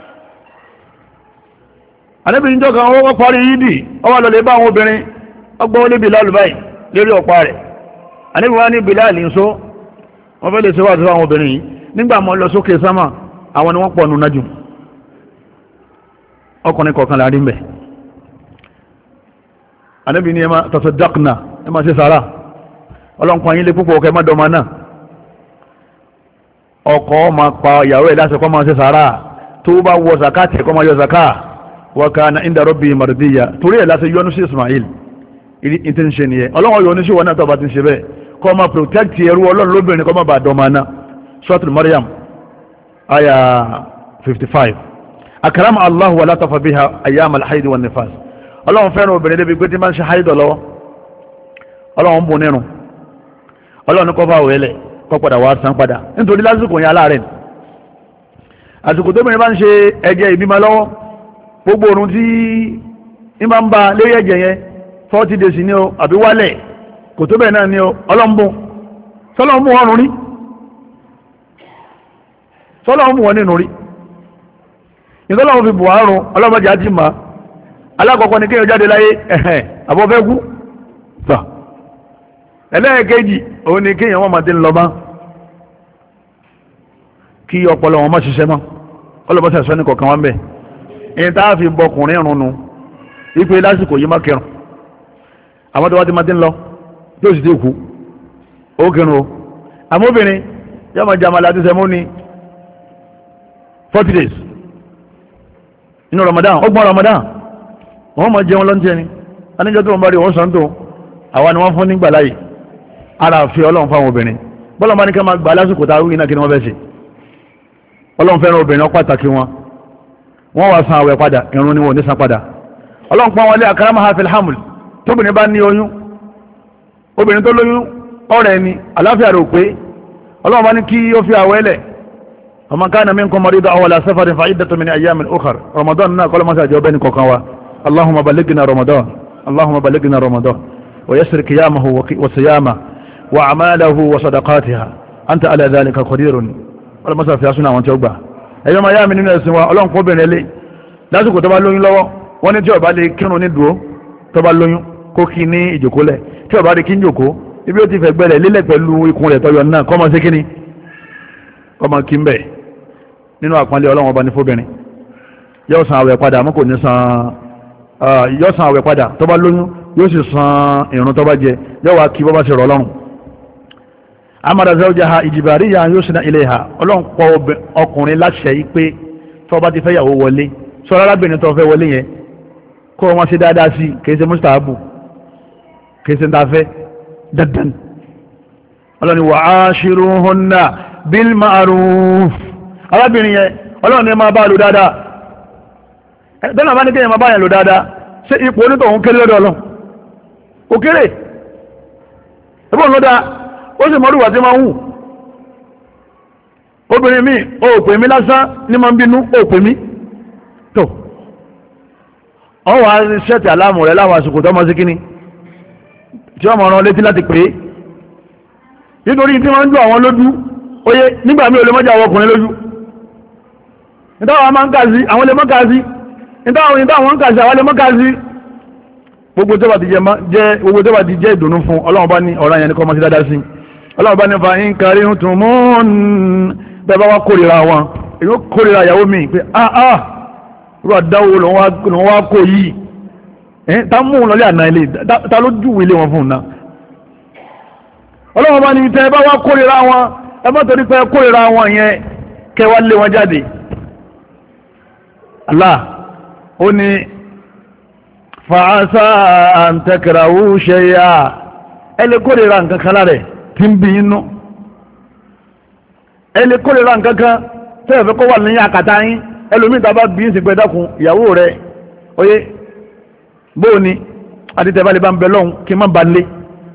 àníbi ìjọ kan wọ́n parí yídì ọwọ́ lọ lè bá àwọn obìnrin ọgbọ́n olé Bilal báyìí lérí ọ̀pá rẹ̀ àníbi wọ́n ní Bilal ń so wọ́n fẹ́ lè ṣe wà tó àwọn obìnrin yìí nígbà mọ́ lọ sókè sámà àwọn ni wọ́n pọ̀ nù nájù ọkùnrin kọ̀ọ̀kan láàrin bẹ̀ àníbi ní ẹ máa tasaddaqna ẹ máa ṣe sàárà ọlọ́nkọ̀ yín lé púpọ̀ ọkọ̀ ẹ má dọ́mọ náà ọkọ máa pa ìyàwó ẹ̀ láṣẹ kọ́ máa ṣe sàárà tó bá wọ zakati ẹ̀kọ́ máa yọ zakati wa kana inda rabbi mardiya torí ẹ̀ láti yọ́nú sí Ismail ìtí ń ṣe nìyẹn ọlọ́run yọ́nú sí wọn náà tọ́ba ti ń ṣe bẹ́ẹ̀ kọ́ ma protect ẹrú ọlọ́run lóbìnrin kọ́ ma bá dọ́mọ aná suratul Maryam aya 55 akrama Allah wa latafa biha ayyam al-hayd wa nifas ọlọ́run fẹ́ràn obìnrin débi pé tí máa ń ṣe haidọ̀ lọ́wọ́ ọlọ́run bùn nírun ọlọ́run kọ́ bá wẹ̀lẹ̀ kọ́ padà wá san padà nítorí lásìkò yẹn aláàrẹ̀ àsìkò tóbìnrin bá ń ṣe ẹ̀jẹ̀ ìbímọ lọ́wọ́ gbogbo orun tí ń bá ń ba lérí ẹ̀jẹ̀ yẹn 40 days ni o àbí wálẹ̀ kò tó bẹ́ẹ̀ náà ni o ọlọ́mbùn sọ́lọ́mbùn ọrùn rí sọ́lọ́mbùn wọn nínú rí ìtọ́lọ́wọ́n fi bù àrùn ọlọ́mọdé àti mà alákọ̀ọ́kọ́ ni kéèyàn jáde láyé ẹ̀hẹ̀n àbọ̀fẹ́ kú tà ẹlẹ́ẹ̀kejì òun ni kéèyàn wọ́n máa ti ń lọ bá kí ọpọlọ wọn má ṣiṣẹ́ mọ́ ọlọ́mọdé àṣọ ní kọ̀ọ̀kan wọn bẹ́ẹ̀ ìyẹn tá a fi bọkùnrin rún nu wípé lásìkò yìí má kẹrùn àwọn tó wá ti má ti ń lọ tí ó sì ti kú ó kẹrùn o àmóbìnrin yóò máa jàmàlà àti sẹmó ní 40 days inú Ramadan ọgbọ̀n Ramadan wọ́n máa jẹun lọ́ntẹ́ ni aníjọ́ tó wọ́n bá rí wọ́n sàn tó àwa ni wọ́n fún nígbà láyè ara àfi Ọlọ́run fáwọn obìnrin bọ́lá bá ní ká máa gbà lásìkò tá a wí náà kí ni wọ́n fẹ́ ṣe Ọlọ́run fẹ́ràn obìnrin ó pàtàkì wọn wọ́n wá san àwẹ̀ padà irun ni wọ́n ní san padà ọlọ́run pọ́n wọlé akramaha fil haml tóbìnrin bá ní oyún obìnrin tó lóyún ọ̀rẹ́ ni àláfíà rẹ̀ ò pé ọlọ́run bá ní kí ó fi àwẹ̀ lẹ̀ faman kana minkum maridan aw ala safarin fa iddatun min ayyamin ukhar Ramadan náà kọ́lọ́ mọ́sá àjọ bẹ́ẹ̀ ni kọ̀ọ̀kan wa Allahumma ballighna Ramadan wa yassir qiyamahu wa siyamahu wa a'malahu wa sadaqatiha anta ala dhalika qadirun kọ́lọ́ mọ́sá fi asúnà àwọn tí ó gbà ẹ̀yọ́ ma yá mi nínú ẹ̀sìn wa ọlọ́run kó bẹ̀rẹ̀ lé lásìkò tó bá lóyún lọ́wọ́ wọ́n ní tí ó bá lè kírun ní dúró tó bá lóyún kó kí ní ìjòkólẹ̀ tí ó bá lè kí ń jòkó ibi ó ti fẹ̀ gbẹ̀rẹ̀ lélẹ̀ pẹ̀lú ikùn rẹ̀ tọyọ náà kọ́ máa ṣe kíní kọ́ máa kí ń bẹ̀ nínú àpọ́nlé ọlọ́run ọba ní fóbìnrin yóò san àwẹ̀ padà mọ́ kò ní san yóò san àwẹ̀ padà tó bá lóyún yóò sì san ìrun tó bá jẹ yóò wá kí bọ́ bá ṣe rọ̀ ọlọ́run amara zawjaha ijibariya yusna ilayha ọlọ́run pọ̀ ọkùnrin láṣẹ yìí pé tó bá ti fẹ́ yàwó wọlé sọ́rọ́ arábìnrin tó fẹ́ wọlé yẹn kó wọ́n ṣe dáadáa sí kìí ṣe mustahabu kìí ṣe ń ta fẹ́ dandan ọlọ́run wa ashiruhunna bil ma'ruf arábìnrin yẹn ọlọ́run ní máa bá lò dáadáa tọ́nà bá ní kéèyàn máa bá yẹn lò dáadáa ṣé ipò onítọ̀hún kéré lọ́dọ̀ ọlọ́run ó kéré ẹgbọ́n lọ́dà ó sì mọ́rùwà tí máa ń hù obìnrin mi ó pè mí lásán ní máa ń bínú ó pè mí tó ọ wà ṣẹ́ẹ̀tì aláàmù rẹ̀ láwọn àsìkò tó máa sí kíní tí wọ́n máa rán létí láti pè é nítorí tí wọ́n ń jọ àwọn lójú oyé nígbà mí ò lè mọ́jà àwọn ọkùnrin lójú nítawọn máa ń kà sí àwọn lè mọ́ kà sí nítawọn ń kà sí àwọn lè mọ́ kà sí gbogbo tó bá ti jẹ́ ìdùnnú fún ọlọ́run bá ní ọ̀rọ̀ yẹn ní kọ́ mọ́ sí dáadáa sí ọlọ́run bá ní fa ń kárí ń tún mọ́ bẹ́ẹ̀ bá wá kórìíra wọn èyí ó kórìíra ìyàwó mi pé rú àdáwò lòun wá kó yìí tá mú un lọlé àná ilé ta ló júwèé ilé wọn fún un náà. ọlọ́wọ́n bá ní tẹ́ ẹ bá wá kórìíra wọn ẹ má torí pé kórìíra wọn yẹn kẹ́ wá lé wọn jáde. Allah ó ní fa'asa an takrahu shay'a ẹ lè kórìíra nǹkan kan lára ẹ̀ tí ń bí inú ẹ lè kórìíra nǹkan kan tẹ́ ẹ fẹ́ kó wà ní àkàtà yín ẹlòmíì tá a bá bí ń sì pẹ́ dákun ìyàwó rẹ̀ oyé bóò ni adìtẹ̀bálẹ̀ bá ń bẹ lọ́hùn kí n má ba lé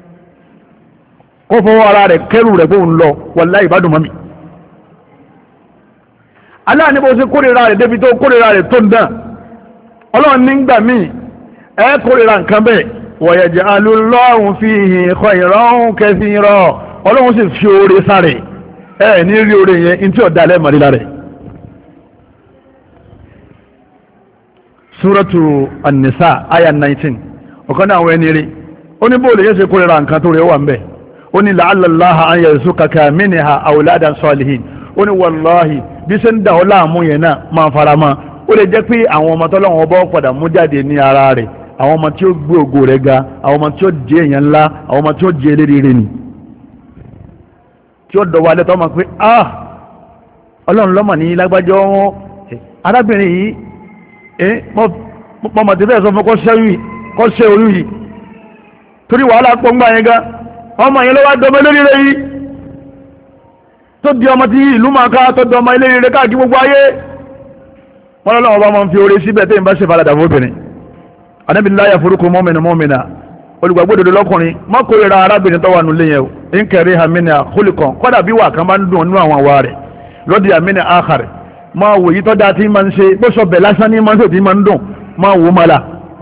kó fọwọ́ ara rẹ̀ kẹ́rù rẹ̀ bóun lọ wàláhì ìbádùn mọ́mí. aláàní bó ṣe kórìíra rẹ̀ débi tó kórìíra rẹ̀ tó ń dàn ọlọ́run nígbà míì ẹ kórìíra nǹkan bẹ́ẹ̀ wa yaj'alullahu fihi khayran kathira ọlọ́run sì fi oore sáré ẹ ní rí oore yẹn ní tí ọ̀dà alẹ́ mọ̀lẹ́lá rẹ̀. Suratu An-Nisa aya 19 ọ̀kan náà àwọn ẹni rí ó ní bóòlù yẹn ṣe kórìíra nǹkan tó rẹ̀ wà ń bẹ̀ ó ní la'alla Allaha an yarzuqaka minha awladan salihin ó ní wallahi bí ṣe ń dà ọ́ láàmú yẹn náà máa fara mọ́ ó lè jẹ́ pé àwọn ọmọ tọ́lọ́wọ́n ọba padà mú jáde ní ara rẹ̀ àwọn ọmọ tí ó gbé ògo rẹ̀ ga àwọn ọmọ tí ó jẹ́ èèyàn ńlá àwọn ọmọ tí ó jẹ́ eléríire ni tí ó dọ̀wọ́ alẹ́ tó máa pé ọlọ́run lọ́mọ ní lágbájọ́ arábìnrin yìí mọ́mọ́ ti bẹ́ẹ̀ sọ fún kọ́ ṣe oyún yìí torí wàhálà pọ́ngbà yẹn gan ọmọ yẹn ló wá dọmọ eléríire yìí tó di ọmọ tí ìlú máa ká tó di ọmọ eléríire káàkiri gbogbo ayé wọn lọ́wọ́ bá máa ń fi oore síbẹ̀ tẹ́yìn bá ṣe faradà fún obìnrin Ànábì la yafuruqu mu'minu mu'mina olùgbàgbọ́ òdodo lọ́kùnrin má kórìíra arábìnrin tó wà nílé yẹn o in kariha minha khuluqan kọ́dà bí wà kan bá ń dùn nínú àwọn àwa rẹ̀ radiya min akhar máa wò yí tó dáa tí máa ń ṣe bó sọ bẹ̀ lásán ní máa ń sòtí máa ń dùn máa wò má la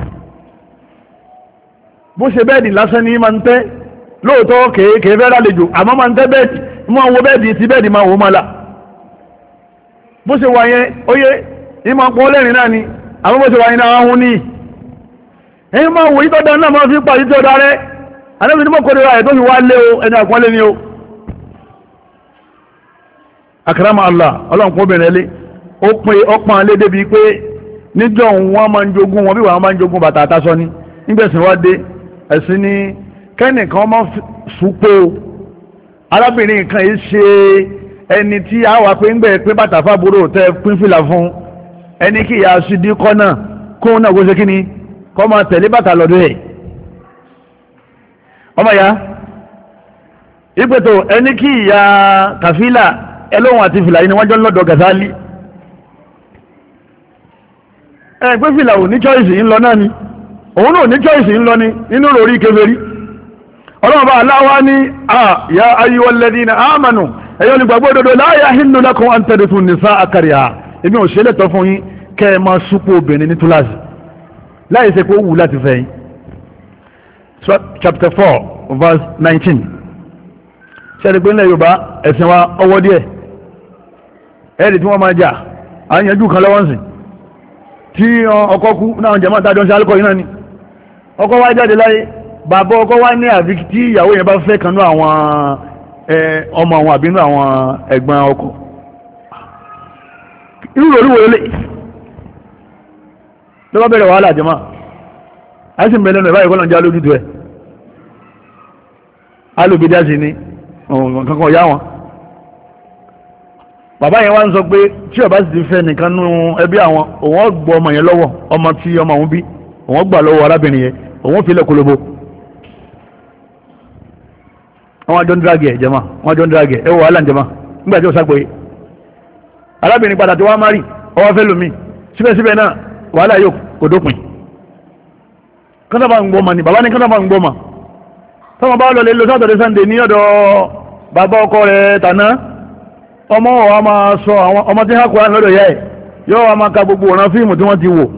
bó ṣe bẹ́ẹ̀dì lásán ní máa ń tẹ́ lóòótọ́ kèé fẹ́ rálejò àmọ́ máa ń tẹ́ bẹ́ẹ̀dì máa wo bẹ́ẹ̀dì tí bẹ́ẹ̀dì máa wò má la bó ṣe wà yẹn óyé ní máa pọ́ lẹ́rìn náà ni àmọ́ bó ṣe wà yẹn náà ahun ní ẹ̀yìn máa wò yí tó dáa náà máa fi pàdé tó dáa rẹ̀ àdébìnrin mọ́ kórìíra ẹ̀ tó fi wá lé o ẹni àpọ́nlé ni o akarama Allah ọlọ́run kún obìnrin ẹlé ó pin ọpọ́n alé débi pé níjọ́ wọn máa ń jogún wọn bí wọn máa ń jogún bàtà àtàṣọ ni nígbẹ̀sìn wá dé ẹ̀sìn ní kẹ́nìkan máa fúnpó arábìnrin kan yìí ṣe ẹni tí a wà pé ń gbẹ̀ pé bàtà fábúrò tẹ pín fìlà fún ẹni kí ìyá ṣídí kọ́ náà kóun náà kó ṣe kí ni kọ́ máa tẹ̀lé bàtà lọ́dọ̀ ẹ̀ ọmọ ya ìpètò ẹni kí ìyá kàfílà ẹlọ́wọ̀n àti fìlà yìí ni wọ́n jọ lọ́dọ̀ Gàzálì pé fìlà ò ní choice ń lọ náà ni òun náà ní choice ń lọ ni nínú lórí kèfèrí ọlọ́run bá aláwa ní ya ayyuhal ladhina amanu ẹ̀yọ́ ní gbàgbọ́ òdodo la yahillu lakum an tarithu nisaa kariha èmi ò ṣe lẹ́tọ̀ fún yín kẹ́ ẹ máa súpò obìnrin ní túláàsì láì ṣe pé ó wù láti fẹ́ yín. Chapter 4 verse 19 ṣẹ́ni pé nílẹ̀ Yorùbá ẹ̀sìn wa ọwọ́ díẹ̀ ẹ̀rì tí wọ́n máa jà àyànjú kan lọ́wọ́ nsìn tí ọkọ kú náà jẹ́ máa dájọ́ sí alukọ̀ yìí náà ni ọkọ wá jáde láyé bàbá ọkọ wá ní àfi tí ìyàwó yẹn bá fẹ́ kanú àwọn ọmọ àwọn àbínú àwọn ẹ̀gbọ́n ọkọ irú lórí wo lélẹ̀ lọ́wọ́ bẹ̀rẹ̀ wàhálà jẹ́mọ́ àìsí ń bẹ lẹ́nu ẹ̀ báyìí kọ́lọ̀ ń já lójútu ẹ̀ alùbídásí ni kankan ọ̀yá wọn bàbá yẹn wá ń sọ pé tí ọba sì ti fẹ́ nìkan nú ẹbí àwọn òun gbọ́ ọmọ yẹn lọ́wọ́ ọmọ tí ọmọ òun bí òun gbà lọ́wọ́ arábìnrin yẹn òun fi lẹ̀ kólóbó wọ́n àjọ ń díragì ẹ̀ jẹ́mà wọ́n àjọ ń díragì ẹ̀ wọ́n wàhálà ń jẹ́mà nígbà tí ó sá pé arábìnrin padà tí wọ́n má rí ọwọ́ fẹ́ lómi síbẹ̀síbẹ̀ náà wàhálà yóò kò dópin kọ́ńtàbà ń gbọ́mọ ni bàbá ní kọ́ńtàbà ń gbọ́mọ tọ́mọ bá lọ lè lo sátọ̀dẹ̀ sànńdé ní ọ̀dọ̀ bàbá ọkọ rẹ̀ tàná ọmọ wa máa sọ àwọn ọmọ tí hákùrá lọ́dọ̀ yá ẹ̀ yóò wá máa ka gbogbo ọ̀ràn fíìmù tí wọ́n ti wò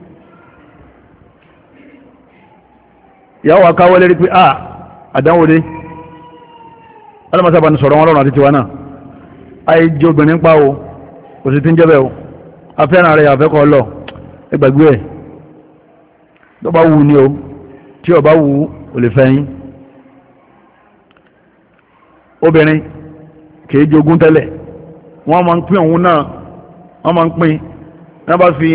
ìyàwó akáwọ́ lérí pé àdánwò dé alámọ́sábà ní sọ̀rọ̀ wọn lọ́rùn àti tiwa náà ayé jẹ́ obìnrin pa o kò sì ti ń jẹ́ bẹ́ẹ̀ o afẹ́ràn rẹ̀ àfẹ́kọ̀ọ́ lọ ẹgbàgbé ẹ̀ tó bá wù ní o tí ó bá wù ò lè fẹ́ yín obìnrin kìí jogún tẹ́lẹ̀ wọ́n máa ń pín òun náà wọ́n máa ń pín wọ́n bá fi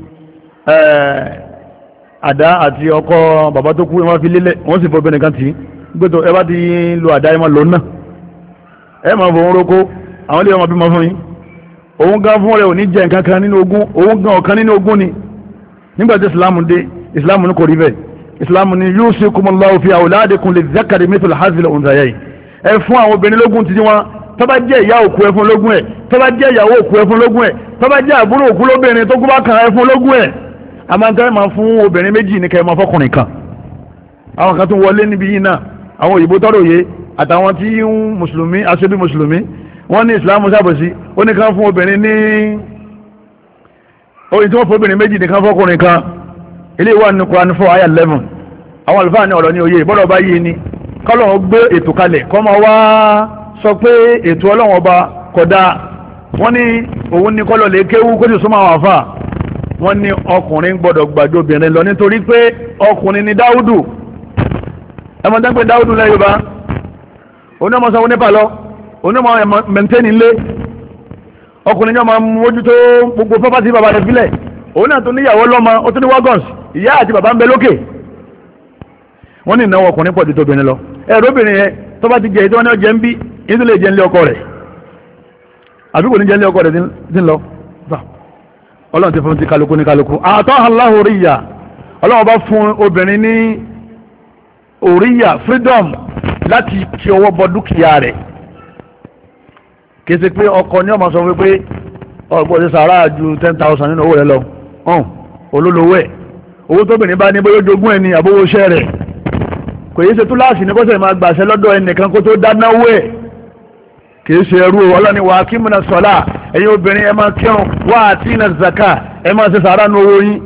àdá àti ọkọ̀ bàbá tó kú wọ́n fi lélẹ̀ wọ́n sì fọ́bìnrin kan tí gbẹ́tọ̀ ẹ bá ti lo àdá ẹ máa lò náà ẹ máa fòun rókó àwọn ilé ọmọ bímọ fún yín òun gan fún rẹ̀ ò ní jẹ nǹkan kan nínú ogún òun gan ọ̀kan nínú ogún ni nígbàtí islam dé islam ní kò rí bẹ́ẹ̀ islam ní yusikumullahu fi awladikum lizzakari mithlu hazil unthayayn ẹ fún àwọn obìnrin lógún títí wọn tó bá jẹ́ ìyá òkú ẹ fún lógún ẹ̀ tó bá jẹ́ ìyàwó òkú ẹ fún lógún ẹ̀ tó bá jẹ́ àbúrò òkú lóbìnrin tó kú bá kàn ẹ fún lógún ẹ̀ a máa ń tẹ́ máa fún obìnrin méjì ní kẹ́ máa fọkùnrin kan àwọn kan tún wọlé níbi yìí náà àwọn òyìnbó tọ́rọ̀ yé àtàwọn tí ń mùsùlùmí aṣojú mùsùlùmí wọ́n ní ìsìlámù sábòsí ó ní ká fún obìnrin ní oyin tí wọ́n fún obìnrin méjì ní ká fọkùnrin kan ilé ìwà ní Quran 4 ayah 11 àwọn àlùfáà ní ọ̀rọ̀ ní oyè ìbọ́dọ̀ bá yìí ni kọ́lọ́wọ́ gbé ètò kalẹ̀ kọ́ máa wá sọ pé ètò ọlọ́wọ́n ọba kódà wọ́n ní òun ní kọ́lọ̀ lè kéwú kó sì súnmọ́ àwọn àfà wọ́n ní ọkùnrin gbọ́dọ̀ gbàjọ obìnrin lọ nítorí pé ọkùnrin ni Dáúdù ẹmọ tán pé Dáúdù lẹ́yìn Yorùbá onímọ̀ sanwó nípa lọ onímọ̀ mẹ́ntẹ́nì lé ọkùnrin náà máa mójútó gbogbo pọ́pátì bàbá rẹ̀ fílẹ̀ òun náà tó níyàwó lọ́mọ ó tó ní wagons ìyá àti bàbá ń bẹ lókè wọ́n ní ìnáwó ọkùnrin pọ̀ ju tóbìnrin lọ ẹ̀rọ obìnrin yẹn tó bá ti jẹ ìtọ́ ní ọjẹ́ ń bí ìtú lè jẹ ńlé ọkọ rẹ̀ àbí kò ní jẹ ńlé ọkọ rẹ̀ tí ń lọ ọlọ́run ti fún ti kálukú ní kálukú àtọ́ Allahu oríyà ọlọ́run bá fún obìnrin ní oríyà freedom láti kí ọwọ́ bọ dúkìá rẹ̀ kì í ṣe pé ọkọ ní ọmọ sọ wípé ọgbọ́n ti sàárà ju 10,000 nínú owó rẹ̀ lọ olólówó ẹ̀ owó tóbìnrin bá ní bóyá jogún ẹ̀ ní àbówó iṣẹ́ rẹ̀ kò yí ṣe túláàsì ní kọ́sẹ̀ máa gbàṣẹ lọ́dọ̀ ẹnìkan kó tó dánáwó ẹ̀ kìí ṣe ẹrú ọlọ́ni wa kí múna sọ́lá ẹ̀yin obìnrin ẹ máa kírun wá àti iná zaka ẹ máa ṣe sàárà ní owó yín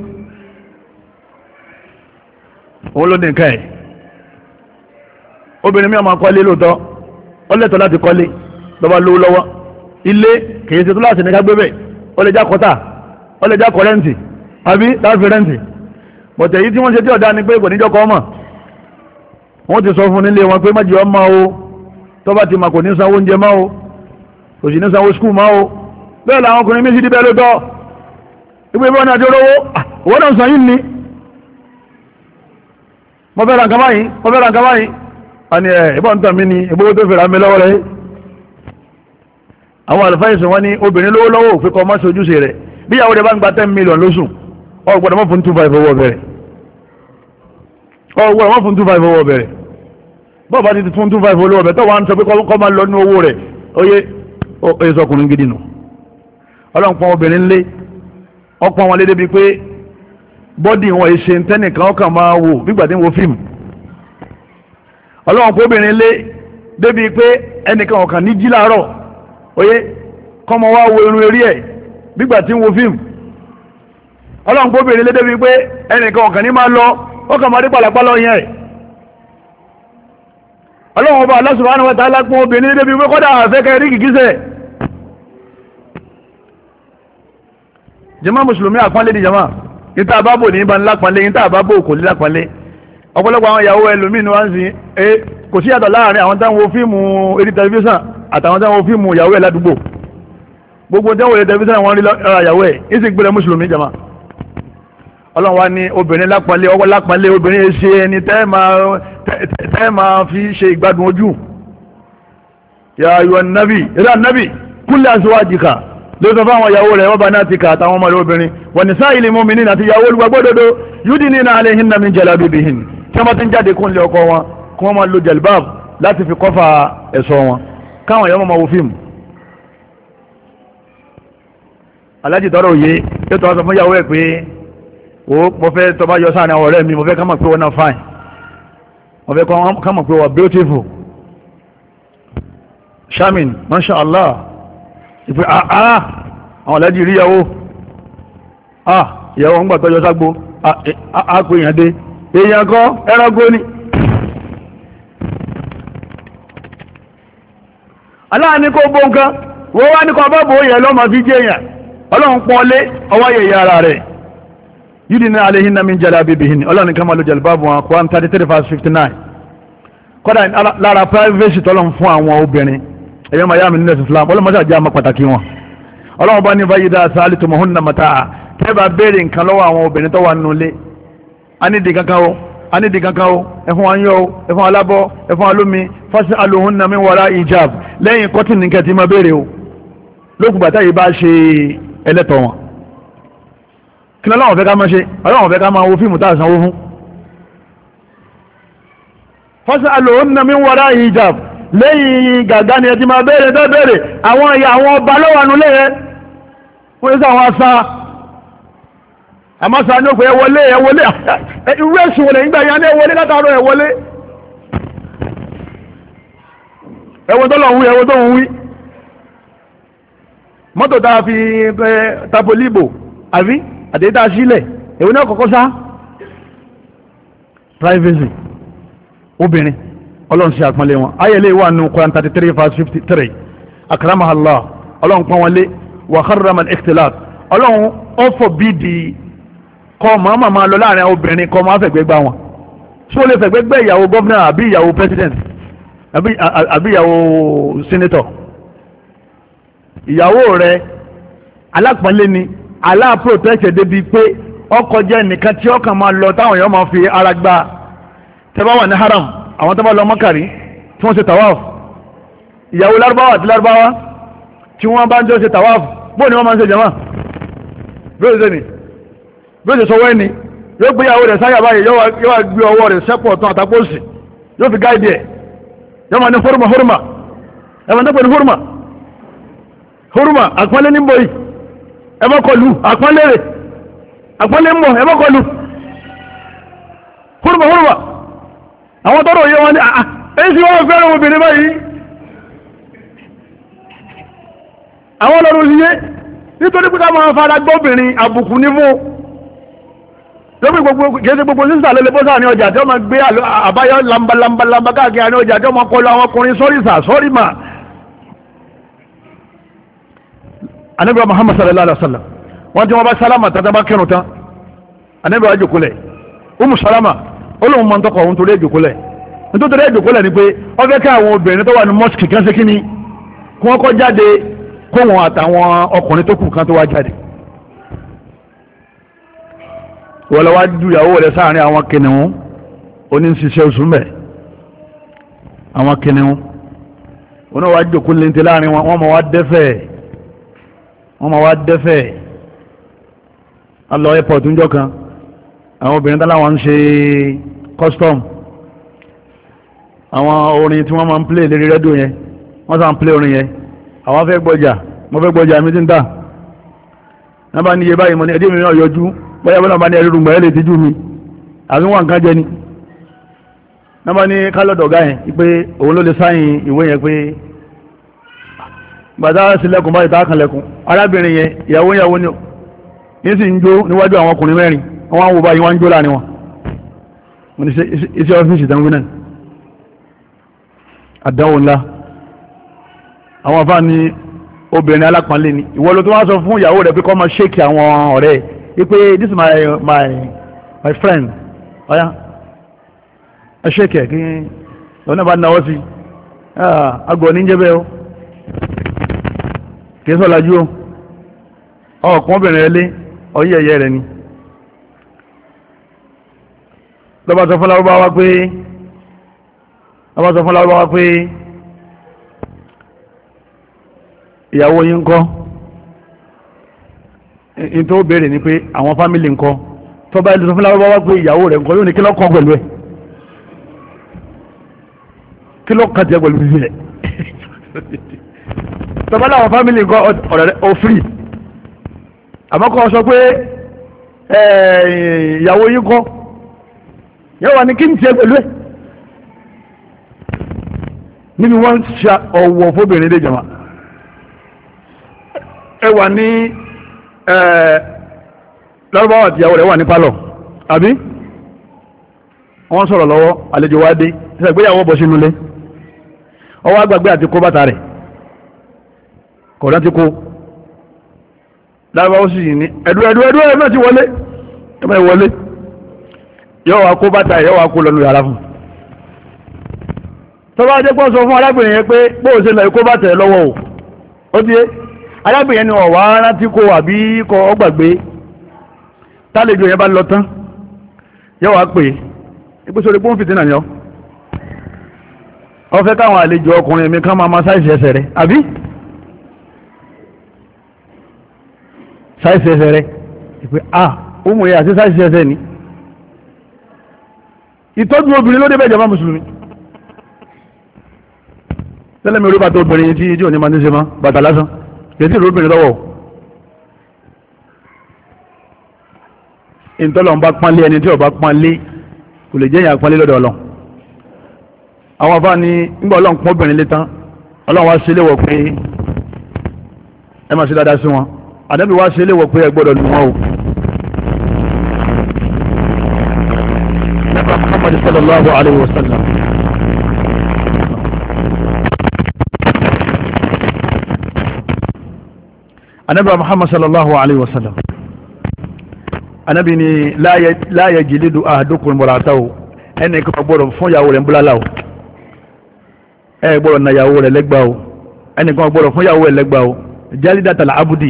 òun ló ní nǹkan ẹ̀ obìnrin mi máa kọ́lé lóòótọ́ ó lẹ́tọ̀ọ́ láti kọ́lé lọ́ba lówó lọ́wọ́ ilé kìí ṣe túláàsì ní ká gbé bẹ̀ ó lè já kọ́tà ó lè já kọ́rẹ́ǹtì àbí láti rẹ́ǹtì bọ̀tẹ̀ yìí tí wọ́n ṣe tí ọ̀dá ni pé kò níjọ́ kọ́ ọmọ wọ́n ti sọ fún nílé wọn pé májì ọmọ o tó bá ti ma kò ní sanwó oúnjẹ máa o kò sì ní sanwó skul máa o bẹ́ẹ̀ làwọn ọkùnrin méjì díbẹ́ ló tọ́ ipò ìbọn náà ti rówó owó náà sàn yìí ni mo fẹ́ ra nǹkan báyìí àni ìbọn tàn mí ni ìbówó tó fèrè àmì lọ́wọ́ rẹ̀ àwọn àlùfáìsì wọn ní obìnrin lówó lọ́wọ́ òfin kọ́ máa ṣe ojúṣe rẹ̀ bí ìyàwó rẹ̀ bá ń gba 10 million lóṣù ọ gbọ́dọ̀ mọ́ fún 2.5 owó bẹ̀rẹ̀ ọwọ́ wọ́n fún 2.5 owó bẹ̀rẹ̀ bọ́ọ̀bá ti fún 2.5 olówó bẹ̀rẹ̀ tó wà ń sọ pé kọ́ máa lọ ní owó rẹ̀ oyé èso ọkùnrin gidi nù ọlọ́pàá obìnrin lé ọpọ̀ wọn lé débi pé bọ́dì wọn ìṣe tẹ́nìkan ọkàn máa wò nígbà tí ń wo fíìmù ọlọ́pàá obìnrin lé débi pé ẹnìkan ọkàn ní jí láàárọ̀ oyé kọ́ máa wá wo irun eré ẹ̀ nígbà tí ń wo fíìmù ọlọ́pàá obìnrin lé débi pé ẹnìkan ọkàn ní máa lọ ó kà máa rí pàlàpàlà yẹn ẹ̀ ọlọ́run ọba Allah subhanahu wa ta'ala pọ́n obìnrin débi pé kọ́dà àfẹ́kẹ́ rí kìkísẹ̀ jàmá mùsùlùmí àpọ́nlé di jàmá níta àbábò ní ìbá ńlá pọ́nlé níta àbábò kò lílá pọ́nlé ọ̀pọ̀lọpọ̀ àwọn ìyàwó ẹlòmíì ni wọ́n ń sin kò sí yàtọ̀ láàrin àwọn táwọn wo fíìmù eré tẹlifíṣàn àtàwọn táwọn wo fíìmù ìyàwó ẹ̀ ládùúgbò gbogbo táwọn wo eré tẹlifíṣàn wọn rí lára ìyàwó ẹ̀ ń sì gbélé mùsùlùmí jàmá ọlọ́run wá ní obìnrin lápàlẹ́ ọwọ́ lápàlẹ́ obìnrin ṣe ẹni tẹ́ máa fi ṣe ìgbádùn ojú ya ayọ̀ nábì eré nábì kúlẹ̀ azwajika ló sọ fáwọn ìyàwó rẹ̀ wọ́n bá náà ti kà àtàwọn ọmọ rẹ̀ obìnrin wọ́n ní nisa'il mu'minin àti ìyàwó olùgbàgbọ́dodo yudnina alayhinna min jalabibihin tí wọ́n ti ń jáde kún lé ọkọ wọn kí wọ́n máa lo jalbab láti fi kọ́fà ẹ̀ṣọ́ wọn káwọn ìyàwó máa wo fíìmù alájì tọrọ òye yóò tọ́ sọ fún ìyàwó ẹ̀ pé mo fẹ́ tó bá yọ sáà ní àwọn ọ̀rẹ́ mi mo fẹ́ ká mọ̀ pé wọ́n náà fine mo fẹ́ ká mọ̀ pé wọ́n beautiful shamin masha Allah ìpé àwọn ọ̀lẹ́jì rí ìyàwó ń gbà tọ́jọ́ ságbó àpò èèyàn dé èèyàn kọ́ ẹranko ní aláàní kó bó nǹkan wọ́n wá ní kọ́ bá bó yẹ lọ́mọ fi jẹ́ èèyàn ọlọ́run pọ́n lé ọwọ́ yẹ̀yẹ ara rẹ̀ yudina alayhinna min jalabibihin ọlọ́run kan máa lo jalbabu wọn Quran 33 verse 59 kọ́dà lára privacy tọ́lọ́run fún àwọn obìnrin ẹ̀yọ́ maya mi nílẹ̀ Islam ọlọ́run mọ́sá jẹ́ àmọ́ pàtàkì wọn ọlọ́run bá ní fayida sa'altumuhunna mata'a tẹ́ bá béèrè nǹkan lọ́wọ́ àwọn obìnrin tó wà nínú ilé anídìí kankan o anídìí kankan o ẹ̀fọn wa ń yọ o ẹ̀fọn wa lábọ́ ẹ̀fọn wa lómi fas'aluhunna min wara'i hijab lẹ́yìn kọ́tìn nìkan tí máa béèrè o lókùn bàtà yìí bá ṣe ẹlẹ́tọ̀ wọn kí ni ọlọ́wọ́n fẹ́ ká máa ṣe ọlọ́wọ́n fẹ́ ká máa wo fíìmù tá a sanwó fún fas'aluhunna min wara'i hijab lẹ́yìn gàgá ni ẹ ti máa béèrè tó béèrè àwọn ìyá àwọn ọba lọ́wọ́ ànulẹ̀ yẹn wọ́n yẹ sáwọn asá àmọ́ sáà ní òkú ẹwọlé irú ẹ̀sùn wọlé nígbà yẹn ní ẹwọlé látàrọ ẹwọlé ẹwọ tó lọ wí ẹwọ tó ń wí mọ́tò tá a fi tapolibo àbí àdéhìtà sílẹ̀ èwo náà kọ́kọ́ sá privacy obìnrin ọlọ́run sí àpọ́nlé wọn ayẹlẹ́ wà nù Quran 33 verse 53 akramahallah ọlọ́run pọ́n wọn lé wa harrama al-ikhtilat ọlọ́run ọ̀fọ̀ bíi di kọ́ màmá máa lọ láàrin obìnrin kọ́ máa fẹ̀gbẹ́ gbá wọn tí ó lè fẹ̀gbẹ́ gbẹ́ ìyàwó gọ́vnà àbí ìyàwó president àbí ìyàwó senator ìyàwó rẹ alápọ̀nlé ni aláàprotẹ́kẹ̀ débi pé ọkọ̀ jẹ́ nìkan tí ọkàn máa lọ táwọn èèyàn máa fi ara gbá tẹ́ bá wà ní haram àwọn tó bá lọ mọ́kàrí tí wọ́n ṣe tawaf ìyàwó lárúbáwá àti lárúbáwá tí wọ́n bá ń jọ ṣe tawaf bóò ni wọ́n máa ń ṣe jama bí ó ṣe sọ wẹ́ni yóò gbé ìyàwó rẹ̀ sáyà báyìí yóò wá gbé ọwọ́ rẹ̀ sẹ́pọ̀ tán àtàkóòsì yóò fi gáìdì ẹ̀ yóò máa ní hurma ẹ̀wọ̀n tó pè ní hurma àpọ́nlé ní bòyí ẹ̀mọ́kọlù àpọ́nlé rẹ̀ àpọ́nlé mọ̀ ẹ̀mọ́kọlù hurma àwọn tọ́rọ yẹ wọn ní èsì wọ́n fẹ́ràn obìnrin báyìí àwọn ọlọ́run yíyé nítorí pé ká máa fara gbọ́bìnrin àbùkù ní fún lórí gbogbo sísà lẹ́lẹ́ bọ́sà ní ọjà tí wọ́n máa gbé àbáyọ lambalamba káàkiri ní ọjà tí wọ́n máa kọlu àwọn ọkùnrin sọ́rí mà Ànábì Muhammad sallallahu alaihi wasallam wọ́n tí wọ́n bá sálámà tàbí bá kẹrùn tán Ànábì wá jòkólẹ̀ Umu Salama olóhun mọ́ tọkọ̀ ohun torí èjòkólẹ̀ nítorí èjòkólẹ̀ ni pé ó fẹ́ kí àwọn obìnrin tó wà ní mosque kan ṣe kí ni kí wọ́n kọ́ jáde kó wọn àtàwọn ọkùnrin tó kù kan tó wá jáde wọ́n lọ wá ju ìyàwó rẹ̀ sáàrin àwọn kìnìún oníṣiṣẹ́ oṣù mẹ́ àwọn kìnìún wọn náà wá jòkó lẹ́ntẹ́ láàrin wọn wọ́n máa wá dẹ́fẹ̀ alọ airport ńjọ́ kan àwọn obìnrin tó láwọn ń ṣe custom àwọn orin tí wọ́n máa ń play lérí rédíò yẹn wọ́n sàn ń play orin yẹn àwọn fẹ́ gbọ́jà mo fẹ́ gbọ́jà mi ti ń tà wọ́n bá níye báyìí mo ní ẹdí mi náà yọjú bóyá bọ́lá bá ní ẹrú gbà ẹ́ lè tijú mi àbí wọn nǹkan jẹ ni wọ́n bá ní kálọ̀dọ̀gá yẹn pé òun ló lè sáyìn ìwé yẹn pé gbàdá sílẹ̀kùn báyìí tá a kan lẹ̀kùn arábìnrin yẹn ìyàwó ni ní sì ń jó níwájú àwọn ọkùnrin mẹ́rin wọ́n wá ń wo báyìí wọ́n ń jó láàrin wọn mo ní iṣẹ́ ọ́fíìsì tán wínà àdánwò ńlá àwọn afá ní obìnrin alápọ̀nlé ni ìwọ ló tó wá sọ fún ìyàwó rẹ̀ pé kó máa ṣéèkì àwọn ọ̀rẹ́ wípé this is my friend ọ̀yá ẹ ṣéèkì ẹ̀ kí lọ́nà bá náwó sí àgọ́ níjẹ́ o kì í sọ̀lájú o ọkùnrin obìnrin ẹlé ọyí ẹ̀yẹ rẹ̀ ni lọ́ba sọ fún lárúbáwá pé ìyàwó yín ńkọ́ ní tó béèrè ni pé àwọn fámìlì ńkọ́ tó bá ilé sọ fún lárúbáwá pé ìyàwó rẹ̀ ńkọ́ yóò ní kí lọ́kàn pẹ̀lú ẹ̀ kí lọ́kàn tiẹ̀ pẹ̀lú fífi rẹ̀ tó bá láwọn fámìlì ńkọ́ ọ̀rẹ́ rẹ̀ ó firi àmọ́kọ́ sọ pé ìyàwó yín ńkọ́ yóò wà ní kí n tiẹ̀ pẹ̀lú ẹ̀ níbi wọ́n ṣe ọ̀wọ̀ fóbìnrin dé jama ẹ wà ní lárúbáwá àti ìyàwó rẹ̀ wà ní pálọ̀ àbí wọ́n sọ̀rọ̀ lọ́wọ́ àlejò wá dé ṣe ìgbéyàwó bọ̀ sínú ilé ọwọ́ àgbàgbé àti kó bàtà rẹ̀ kọ̀ọ̀dá ti kó lárúbáwá sì ní ẹ̀dú náà ti wọlé ẹ̀mẹ́ wọlé yóò wá kó bàtà yóò wá kó lọ́nu yàrá fún tọ́ba jẹ́ pọ́ sọ fún arábìnrin yẹn pé bóò ṣe lọ kó bàtà ẹ̀ lọ́wọ́ o ó di arábìnrin yẹn ni ọ̀wá rántí kó àbí kọ ọgbàgbé tálejò yẹn bá lọ tán yóò wá pè é pé sórí pọ́ńfìtì náà yọ ọ fẹ́ káwọn àlejò ọkùnrin mi kán máa ma sáìsì ẹsẹ̀ rẹ àbí sáìsì ẹsẹ̀ rẹ ìpè ó mú yẹ àti sáìsì ẹsẹ̀ ni ìtọ́jú obìnrin ló dé bẹ́ẹ̀ jàmbá mùsùlùmí tẹ́lẹ̀ mi orí bàtà obìnrin tí ò ní ma ní ṣe mọ́ bàtà lásán kìí sí obìnrin lọ́wọ́ ìtọ́lọ̀ ń bá pánlé ẹni tí ò bá pánlé kò lè jẹ́ ìyàn pánlé lọ́dọ̀ ọlọ́run àwọn afá ní nígbà ọlọ́run pọ́n obìnrin lé tán ọlọ́run wá ṣe léwọ̀ pé ẹ máa ṣe dáadáa sí wọn ànábì wá ṣe léwọ̀ pé ẹ gbọ́dọ̀ lù wọ́n o nípa Muhammad sallallahu alayhi wa sallam ànábì Muhammad sallallahu alayhi wa sallam ànábì ni la yajlidu ahadukum imra'atahu ẹnì kan gbọ́dọ̀ fún ìyàwó rẹ̀ ń búlálà o ẹ gbọ́dọ̀ na ìyàwó rẹ̀ lẹ́gbàá o ẹnì kan gbọ́dọ̀ fún ìyàwó rẹ̀ lẹ́gbàá o jalidatal abdi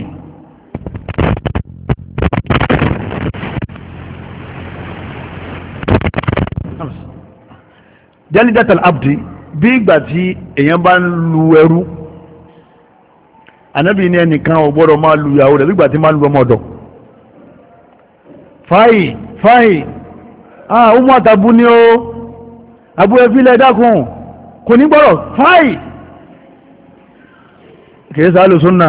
jalidatal abdi bí ìgbà tí èèyàn bá ń lu ẹrú ànábì ní ẹnìkan ò gbọ́dọ̀ máa lu ìyàwó rẹ̀ bí ìgbà tí máa ń lu ọmọ ọ̀dọ̀ fáì ó mú àtàbú ní ó abú ẹfílẹ̀ dákùn kò ní gbọ́rọ̀ fáì kìí sáàlù súnnà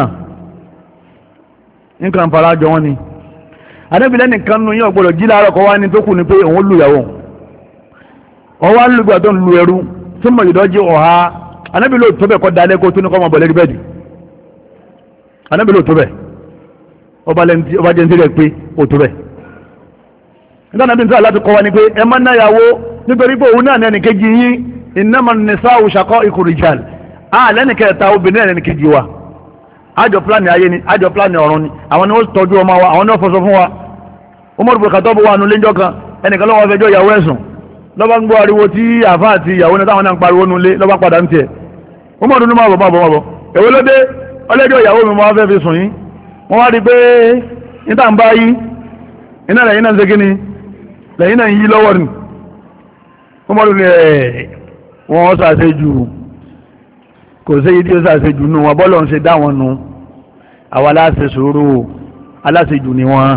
nǹkan fara jọ wọn ni adébìlẹ̀ nìkan nù yíò gbọ́dọ̀ jí láàárọ̀ kọ́ wá ní tó kù ní pé òun lù ìyàwó ọwá lùgbà tó ń lu ẹrú tí mọ̀ ìdọ́jí ọ̀há adébìlẹ̀ tó bẹ̀ kọ́ dalẹ́ kó tó ní kọ́ mọ̀ bọ̀lẹ́rí bẹ́ẹ̀dì adébìlẹ̀ tó bẹ̀ ọba jẹ́ ń tẹ́lẹ̀ pé ó tó bẹ̀ nígbà bí n sọ láti kọ́ wa ni pé ẹ má náyàwó nítorí pé òun náà ní ẹnìkejì yín innama nisa'u shaqa'iqu rijal lẹ́nìkẹta obìnrin ẹnìkejì wa àjọ pílánì ayé ni àjọ pílánì ọ̀run ni àwọn ni ó tọ́jú ọmọ wa àwọn ni ó fọṣọ fún wa Umar bin Khattab wà nù lẹ́jọ́ kan ẹnìkan lọ́wọ́ fẹjọ́ ìyàwó ẹ̀sùn lọ́ba ń gbọ́ ariwo tí àfa àti ìyàwó náà táwọn náà ń pariwo nulẹ̀ lọ́ba padà ń tiẹ̀ Umar ní máa bọ̀ èwo ló dé ọlẹ́jọ́ ìyàwó mi wọ́n fẹ́ fi sùn yín wọ́n wá rí pé níta ń bá yí iná lẹ́yìn náà ń ṣe kí ni lẹ́yìn náà yí lọ́wọ́ ni wọ́n mọ́ lórí wọ́n sàṣe jù kò sí ìdí ó sàṣe jù nù wọn bọ́lọ̀ ń ṣe dá wọn nù àwọn aláṣẹ sòrò aláṣẹ jù ni wọn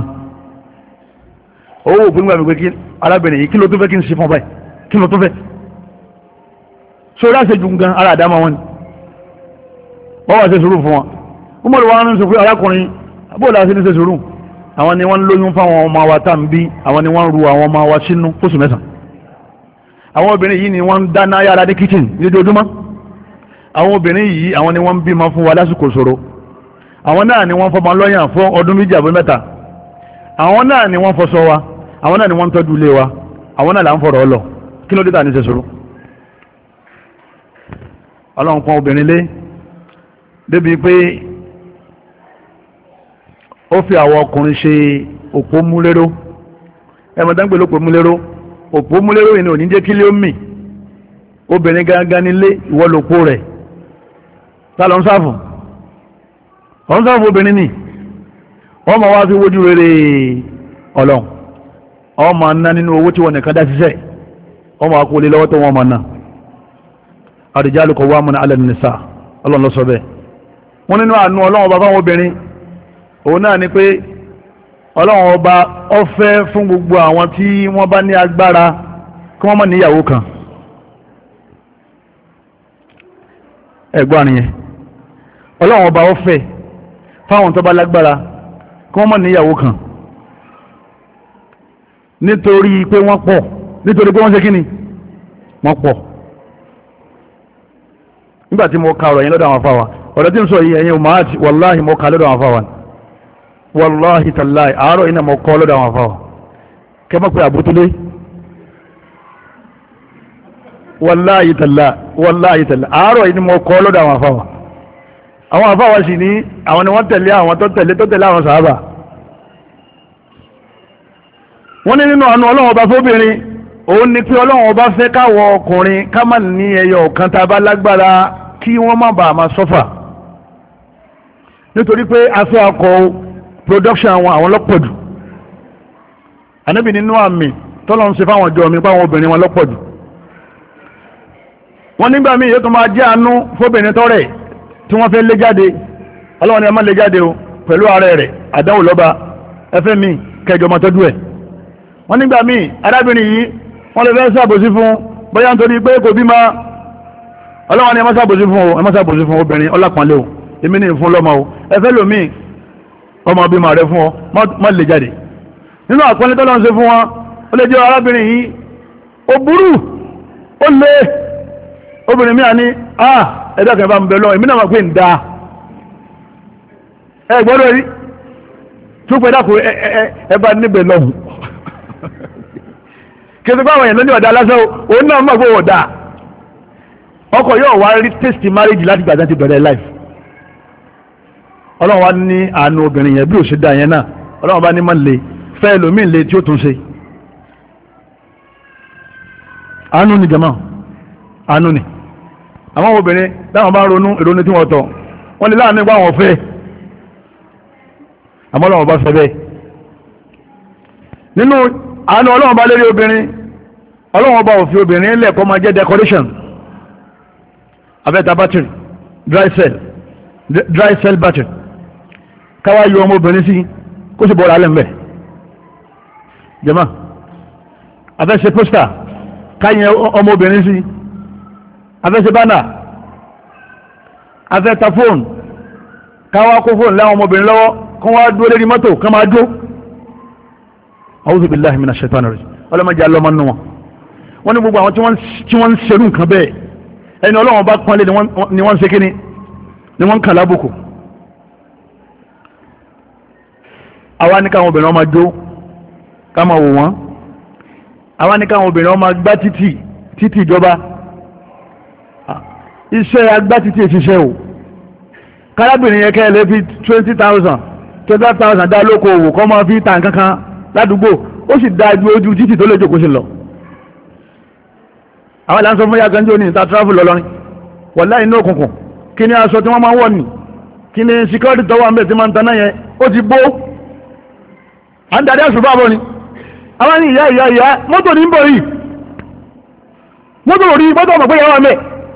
owó òpin gbàmí pé kí arábìnrin yìí kí ló tó fẹ́ kí n ṣe fún báyìí kí ló tó fẹ́ so aláṣẹ jù gan ara àdámà wọn ni wọ́n wá ṣe sòrò fún wọn wọ́n mọ̀ lọ́wọ́ wọn ń sọ pé arákùnrin bóòlù àṣẹ ní ṣe sòrò àwọn ni wọ́n lóyún fáwọn ọmọ wa tá ń bí àwọn ni wọ́n ru àwọn ọmọ wa sínú fóṣù mẹ́sàn àwọn obìnrin yìí ni wọ́n ń dáná yára ní kitchen lójoojúmọ́ àwọn obìnrin yìí àwọn ni wọ́n ń bímọ fún wa lásìkò ṣòro àwọn náà ni wọ́n fọmọ lọ́yàn fún ọdún méjì àbọ̀ mẹ́ta àwọn náà ni wọ́n fọṣọ wa àwọn náà ni wọ́n ń tọ́jú ilé wa àwọn náà là ń fọ̀rọ̀ ọlọ kí ló dé tà ní ṣe ṣòro ọlọ́run pọn obìnrin lé débi pé ó fi àwọn ọkùnrin ṣe òpó múléró ẹmọ̀dáńgbè ló pè múléró òpó múléró yìí ni ò ní jẹ́ kí lé ó mì obìnrin gangan nílé ìwọ lòpó rẹ̀ tá lọ ń sáfù ọ̀n sáfù obìnrin ni wọ́n máa wá fi wójú rere ọlọ́run wọ́n máa ná nínú owó tí wọ́n nìkan dá ṣiṣẹ́ wọ́n máa kó lé lọ́wọ́ tó wọ́n máa ná ar-rijalu qawwamuna 'ala an-nisa ọlọ́run ló sọ bẹ́ẹ̀ wọ́n nínú àánú ọlọ́run ọba fáwọn obìnrin òun náà ni pé ọlọ́run ọba ọfẹ́ fún gbogbo àwọn tí wọ́n bá ní agbára kí wọ́n má níyàwó kan ẹ̀gbọ́n nìyẹn ọlọ́run ọba ọfẹ́ fáwọn tó bá lágbára kí wọ́n má níyàwó kan nítorí pé wọ́n pọ̀ nítorí pé wọ́n ṣe kí ni wọ́n pọ̀ nígbà tí mo ka ọ̀rọ̀ yẹn lọ́dọ̀ àwọn afáwa ọ̀rọ̀ tí ń sọ yìí ẹ̀yin umahat wàláhì mo ka lọ́dọ̀ àwọn afáwa wàláhì tàláì àárọ̀ iná mo kọ́ lọ́dọ̀ àwọn afáwa kẹ́mọ́ pé àbútúlé wàláhì tàláì àárọ̀ iná mo kọ́ lọ́dọ̀ àwọn afáwa sì ní àwọn ni wọ́n tẹ̀lé àwọn tó tẹ̀lé àwọn sàhábà wọ́n ní nínú àánú ọlọ́run ọba fóbìnrin òun ni pé ọlọ́run ọba fẹ́ káwọ ọkùnrin ká má ní ẹyọ ọ̀kan tá a bá lágbára kí wọ́n má bàa máa sọ́fà nítorí pé afẹ́ akọ production àwọn lọ́pọ̀jù Ànábì nínú àmì tọ́lọ́run ṣe fáwọn ọjọ́ mi páwọn obìnrin wọn lọ́pọ̀ jù wọ́n nígbà míì yóò tó máa jẹ́ àánú fóbìnrin tọ́rẹ̀ tí wọ́n fẹ́ lé jáde Ọlọ́run ni ẹ má lé jáde o pẹ̀lú ààrẹ rẹ̀ àdánwò lọ́ba ẹfẹ́ mi kẹjọ máa tọ́jú ẹ̀ wọ́n nígbà míì arábìnrin yìí wọ́n lè fẹ́ ṣàbòsí fún bóyá nítorí pé kò bímọ Ọlọ́run ni ẹ má ṣàbòsí fún o ẹ má ṣàbòsí fún obìnrin ọlápọ̀nlé o èmi ní fún lọ́mọ o ẹfẹ́ lòmíì ọmọ bímọ rẹ fún ọ má lè jáde nínú àpọ́nlé tọ́lọ́run ṣe fún wọn ó lè jẹ́ arábìnrin yìí ó burú ó lé obìnrin mi à ní ẹ̀dá kan bá ń bẹ lọ èmi náà máa pè ń da ẹ gbọ́dọ̀ rí tó pẹ́ dàkú ẹ bá níbẹ̀ lọ́hùn kí ẹsẹ̀ báwọn èèyàn lóní ọ̀dà lásán òun náà máa gbọ́ ọ̀dà ọkọ yóò wá rí test marriage láti gbàdá ti bẹ̀rẹ̀ life Ọlọ́run wá ní àánú obìnrin yẹn bí ò ṣe dá yẹn náà Ọlọ́run bá ní má le fẹ́ lómi le tí ó tún ṣe àánú ni jama àánú ni àwọn obìnrin dáwọn bá ronú ìrònú tí wọ́n tọ̀ wọ́n lè láàánú ipá wọn fẹ́ àmọ́ Ọlọ́run bá fẹ́ bẹ́ẹ̀ nínú àánú Ọlọ́run bá lérí obìnrin Ọlọ́run bá òfin obìnrin lẹ́ẹ̀kọ́ máa jẹ́ decoration abẹ́ta battery dry cell battery káwá yọ ọmọ obìnrin sí kó sì bọ́ọ̀lá lẹ́m̀bẹ̀ jẹ́mà abẹ́sẹ̀ pósítà káyẹ ọmọ obìnrin sí abẹ́sẹ̀ bánà abẹ́ta fóònù káwá kó fóònù láwọn ọmọbìnrin lọ́wọ́ kán wá dúró lérí mọ́tò kán máa dó a'udhu billahi minash shaitani rajim ọlọ́mọdé alọ́mọ nù wọn wọ́n ní gbogbo àwọn tí wọ́n ń ṣerú nǹkan bẹ́ẹ̀ ẹni Ọlọ́run bá pọ́nlé ni wọ́n ń ṣe kíní ni wọ́n ń kà lábùkù àwa ní káwọn obìnrin ọmọ jó ká máa wò wọ́n àwa ní káwọn obìnrin ọmọ gbá títì ìjọba iṣẹ́ agbá títì ìṣiṣẹ́ o kárábìnrin yẹn kẹ́lẹ́ fi 20,000 dá lóko òwò kọ́ máa fi ta nǹkan kan ládùúgbò ó sì dá ju ojú títì tó lè jòkó sí lọ àwọn ìlànà sọ fún yàgànjọ́ ní ìta travel lọ́lọ́rin wọ̀lá inú òkùnkùn kí ni aṣọ tí wọ́n máa ń wọ̀ ní kí ni security tọ́wọ́ àmì tí máa ń taná yẹn ó ti bó à ń darí àṣùbà bọ́ ni àwọn ní ìyá mọ́tò ní ń bọ̀ yìí mọ́tò rí mọ́tò ọmọ pé yàwó àmì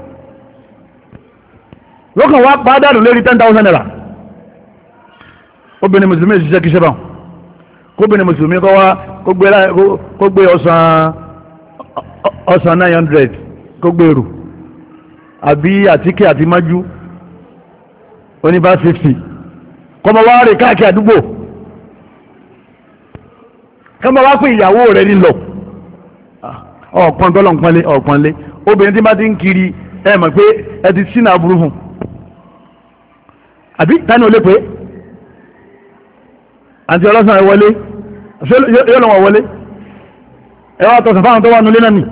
lókàn wá pàdánù lérí 10,000 naira obìnrin mùsùlùmí ṣiṣẹ́ kí sẹ́bà kóbìnrin mùsùlùmí kọ́ wá kó gbé ọ̀sán 900 kó gbé rù àbí àtíkè àti májú oníbá 50 kọmọ wá rè káàkiri àdúgbò kọmọ wá pé ìyàwó rẹ̀ nílọ ọ̀pọ̀n tọ́lọ̀ ọ̀pọ̀nlé obìnrin tí bá ti ń kiri ẹ mọ̀ pé ẹ ti sínú aburú fún àbí tani ò lè pé àti ọlọ́sàn ẹ wọlé yóò lọ́wọ́ wọlé ẹ wá tọ̀sán fáwọn tó wà nulẹ̀ náà nì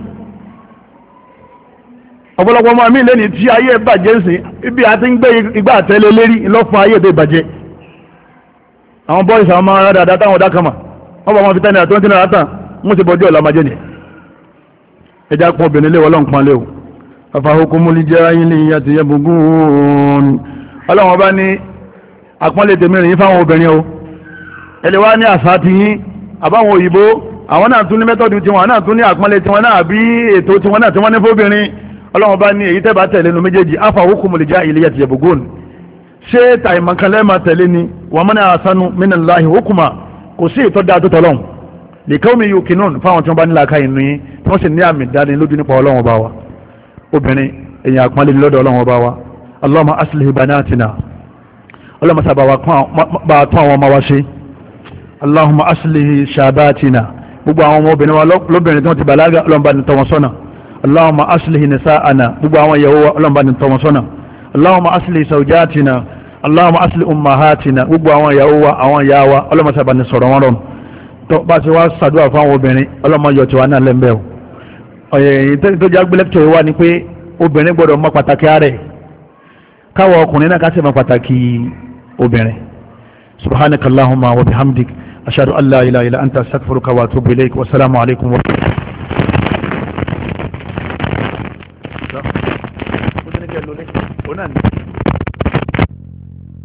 ọ̀pọ̀lọpọ̀ ọmọ mi lẹ́ni tí ayé bàjẹ́ sí ibi àti ń gbé igbá àtẹ́lẹ̀ lérí ìlọ́fún ayé tó bàjẹ́ àwọn bọ́ọ̀sì àwọn ọmọ rẹ̀ dáadáa táwọn ọ̀dá kama wọ́n bá wọn fi tẹ́ni àti 20 náírà tán mú ti bọ́jú ọ̀la májẹ́ ni ẹjá pọ̀ obìnrin léwọ́ lọ́n pọ́n léwu afahukumuli jẹ́ ayílẹ̀ ìyá ti yẹ bugun ọlọ́wọ́n bá ní àpọ́nlé tèmi rìn fáwọn obìnrin o ẹlẹ́ wá ní àṣà ti yín àbáwọn òyìnbó àwọn náà tún ní mẹ́tọ́dù tiwọn náà tún ní àpọ́nlé tiwọn náà àbí ètò tiwọn náà tí wọ́n ní fóbìnrin ọlọ́wọ́n bá ní èyí tẹ́bà tẹ̀lé nu méjèèjì afahukumuli jẹ́ ayílẹ̀ ìyá ti yẹ bugun ṣé tàìmọ̀kànlẹ́ máa tẹ̀lé ni wa man ahsanu minallahi hukma kò sí ìtọ́jà tó tọ́lọ́hùn lèkọ́mi yuqinun fáwọn tí wọ́n bá nílá ká inú yín tí wọ́n sì ní àmì ìdáni lójú nípa ọlọ́wọ́n bá wa obìnrin èyàn àpọ́nlé lọ́dọ̀ ọlọ́wọ́n bá wa Allahumma aslih banatina Allahumma sábà bá tún àwọn ọmọ wa ṣe Allahumma aslih shabatina gbogbo àwọn ọmọbìnrin wa lóbìnrin tí wọ́n ti bàlágà Ọlọ́run bá ní tọ́ wọn sọ́nà Allahumma aslih nisa'ana gbogbo àwọn ìyàwó wa Ọlọ́run bá ní tọ́ wọn sọ́nà Allahumma aslih zawjatina Allahumma aslih ummahatina gbogbo àwọn ìyàwó wa àwọn ìyá wa Ọlọ́run sábà ní sọ̀rọ̀ wọn rọrùn tó bá ti wá ṣàdúrà fún àwọn obìnrin Ọlọ́run yọ tiwa náà lẹ́mbẹ̀ẹ́ ọ̀yẹ̀ tó jẹ́ gbẹ́lẹ́kítọ̀ wá ní pé obìnrin gbọ́dọ̀ mọ̀ pàtàkì ààrẹ káwọ ọkùnrin náà kásì mọ̀ pàtàkì obìnrin subhanaka allahumma wa bihamdik ashhadu an la ilaha illa anta astaghfiruka wa atubu ilayk wa assalamu alaykum wa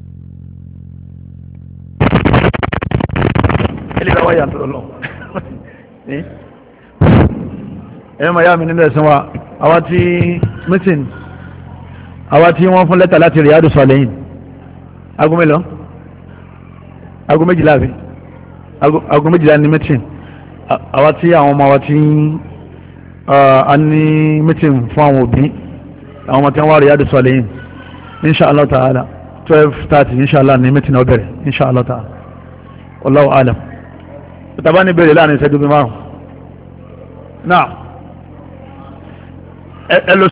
ele vai andando ẹ̀yọ́ mọ̀ yá mi nílẹ̀ ẹ̀sìn wa àwa tí meeting àwa tí wọ́n fún lẹ́tà láti Riyadu Salihin aago mélòó aago méjìlá àbí aago méjìlá ní meeting àwa tí àwọn ọmọ wa tí a ní meeting fún àwọn òbí àwọn ọmọ tí wọ́n wá Riyadu Salihin inshallah ta'ala 12:30 inshallah ní meeting ọbẹ̀rẹ̀ inshallah ta'ala wallahu alam tàbá ní bẹ̀rẹ̀ láàrin ìṣẹ́jú bí márùn-ún náà ẹ lọ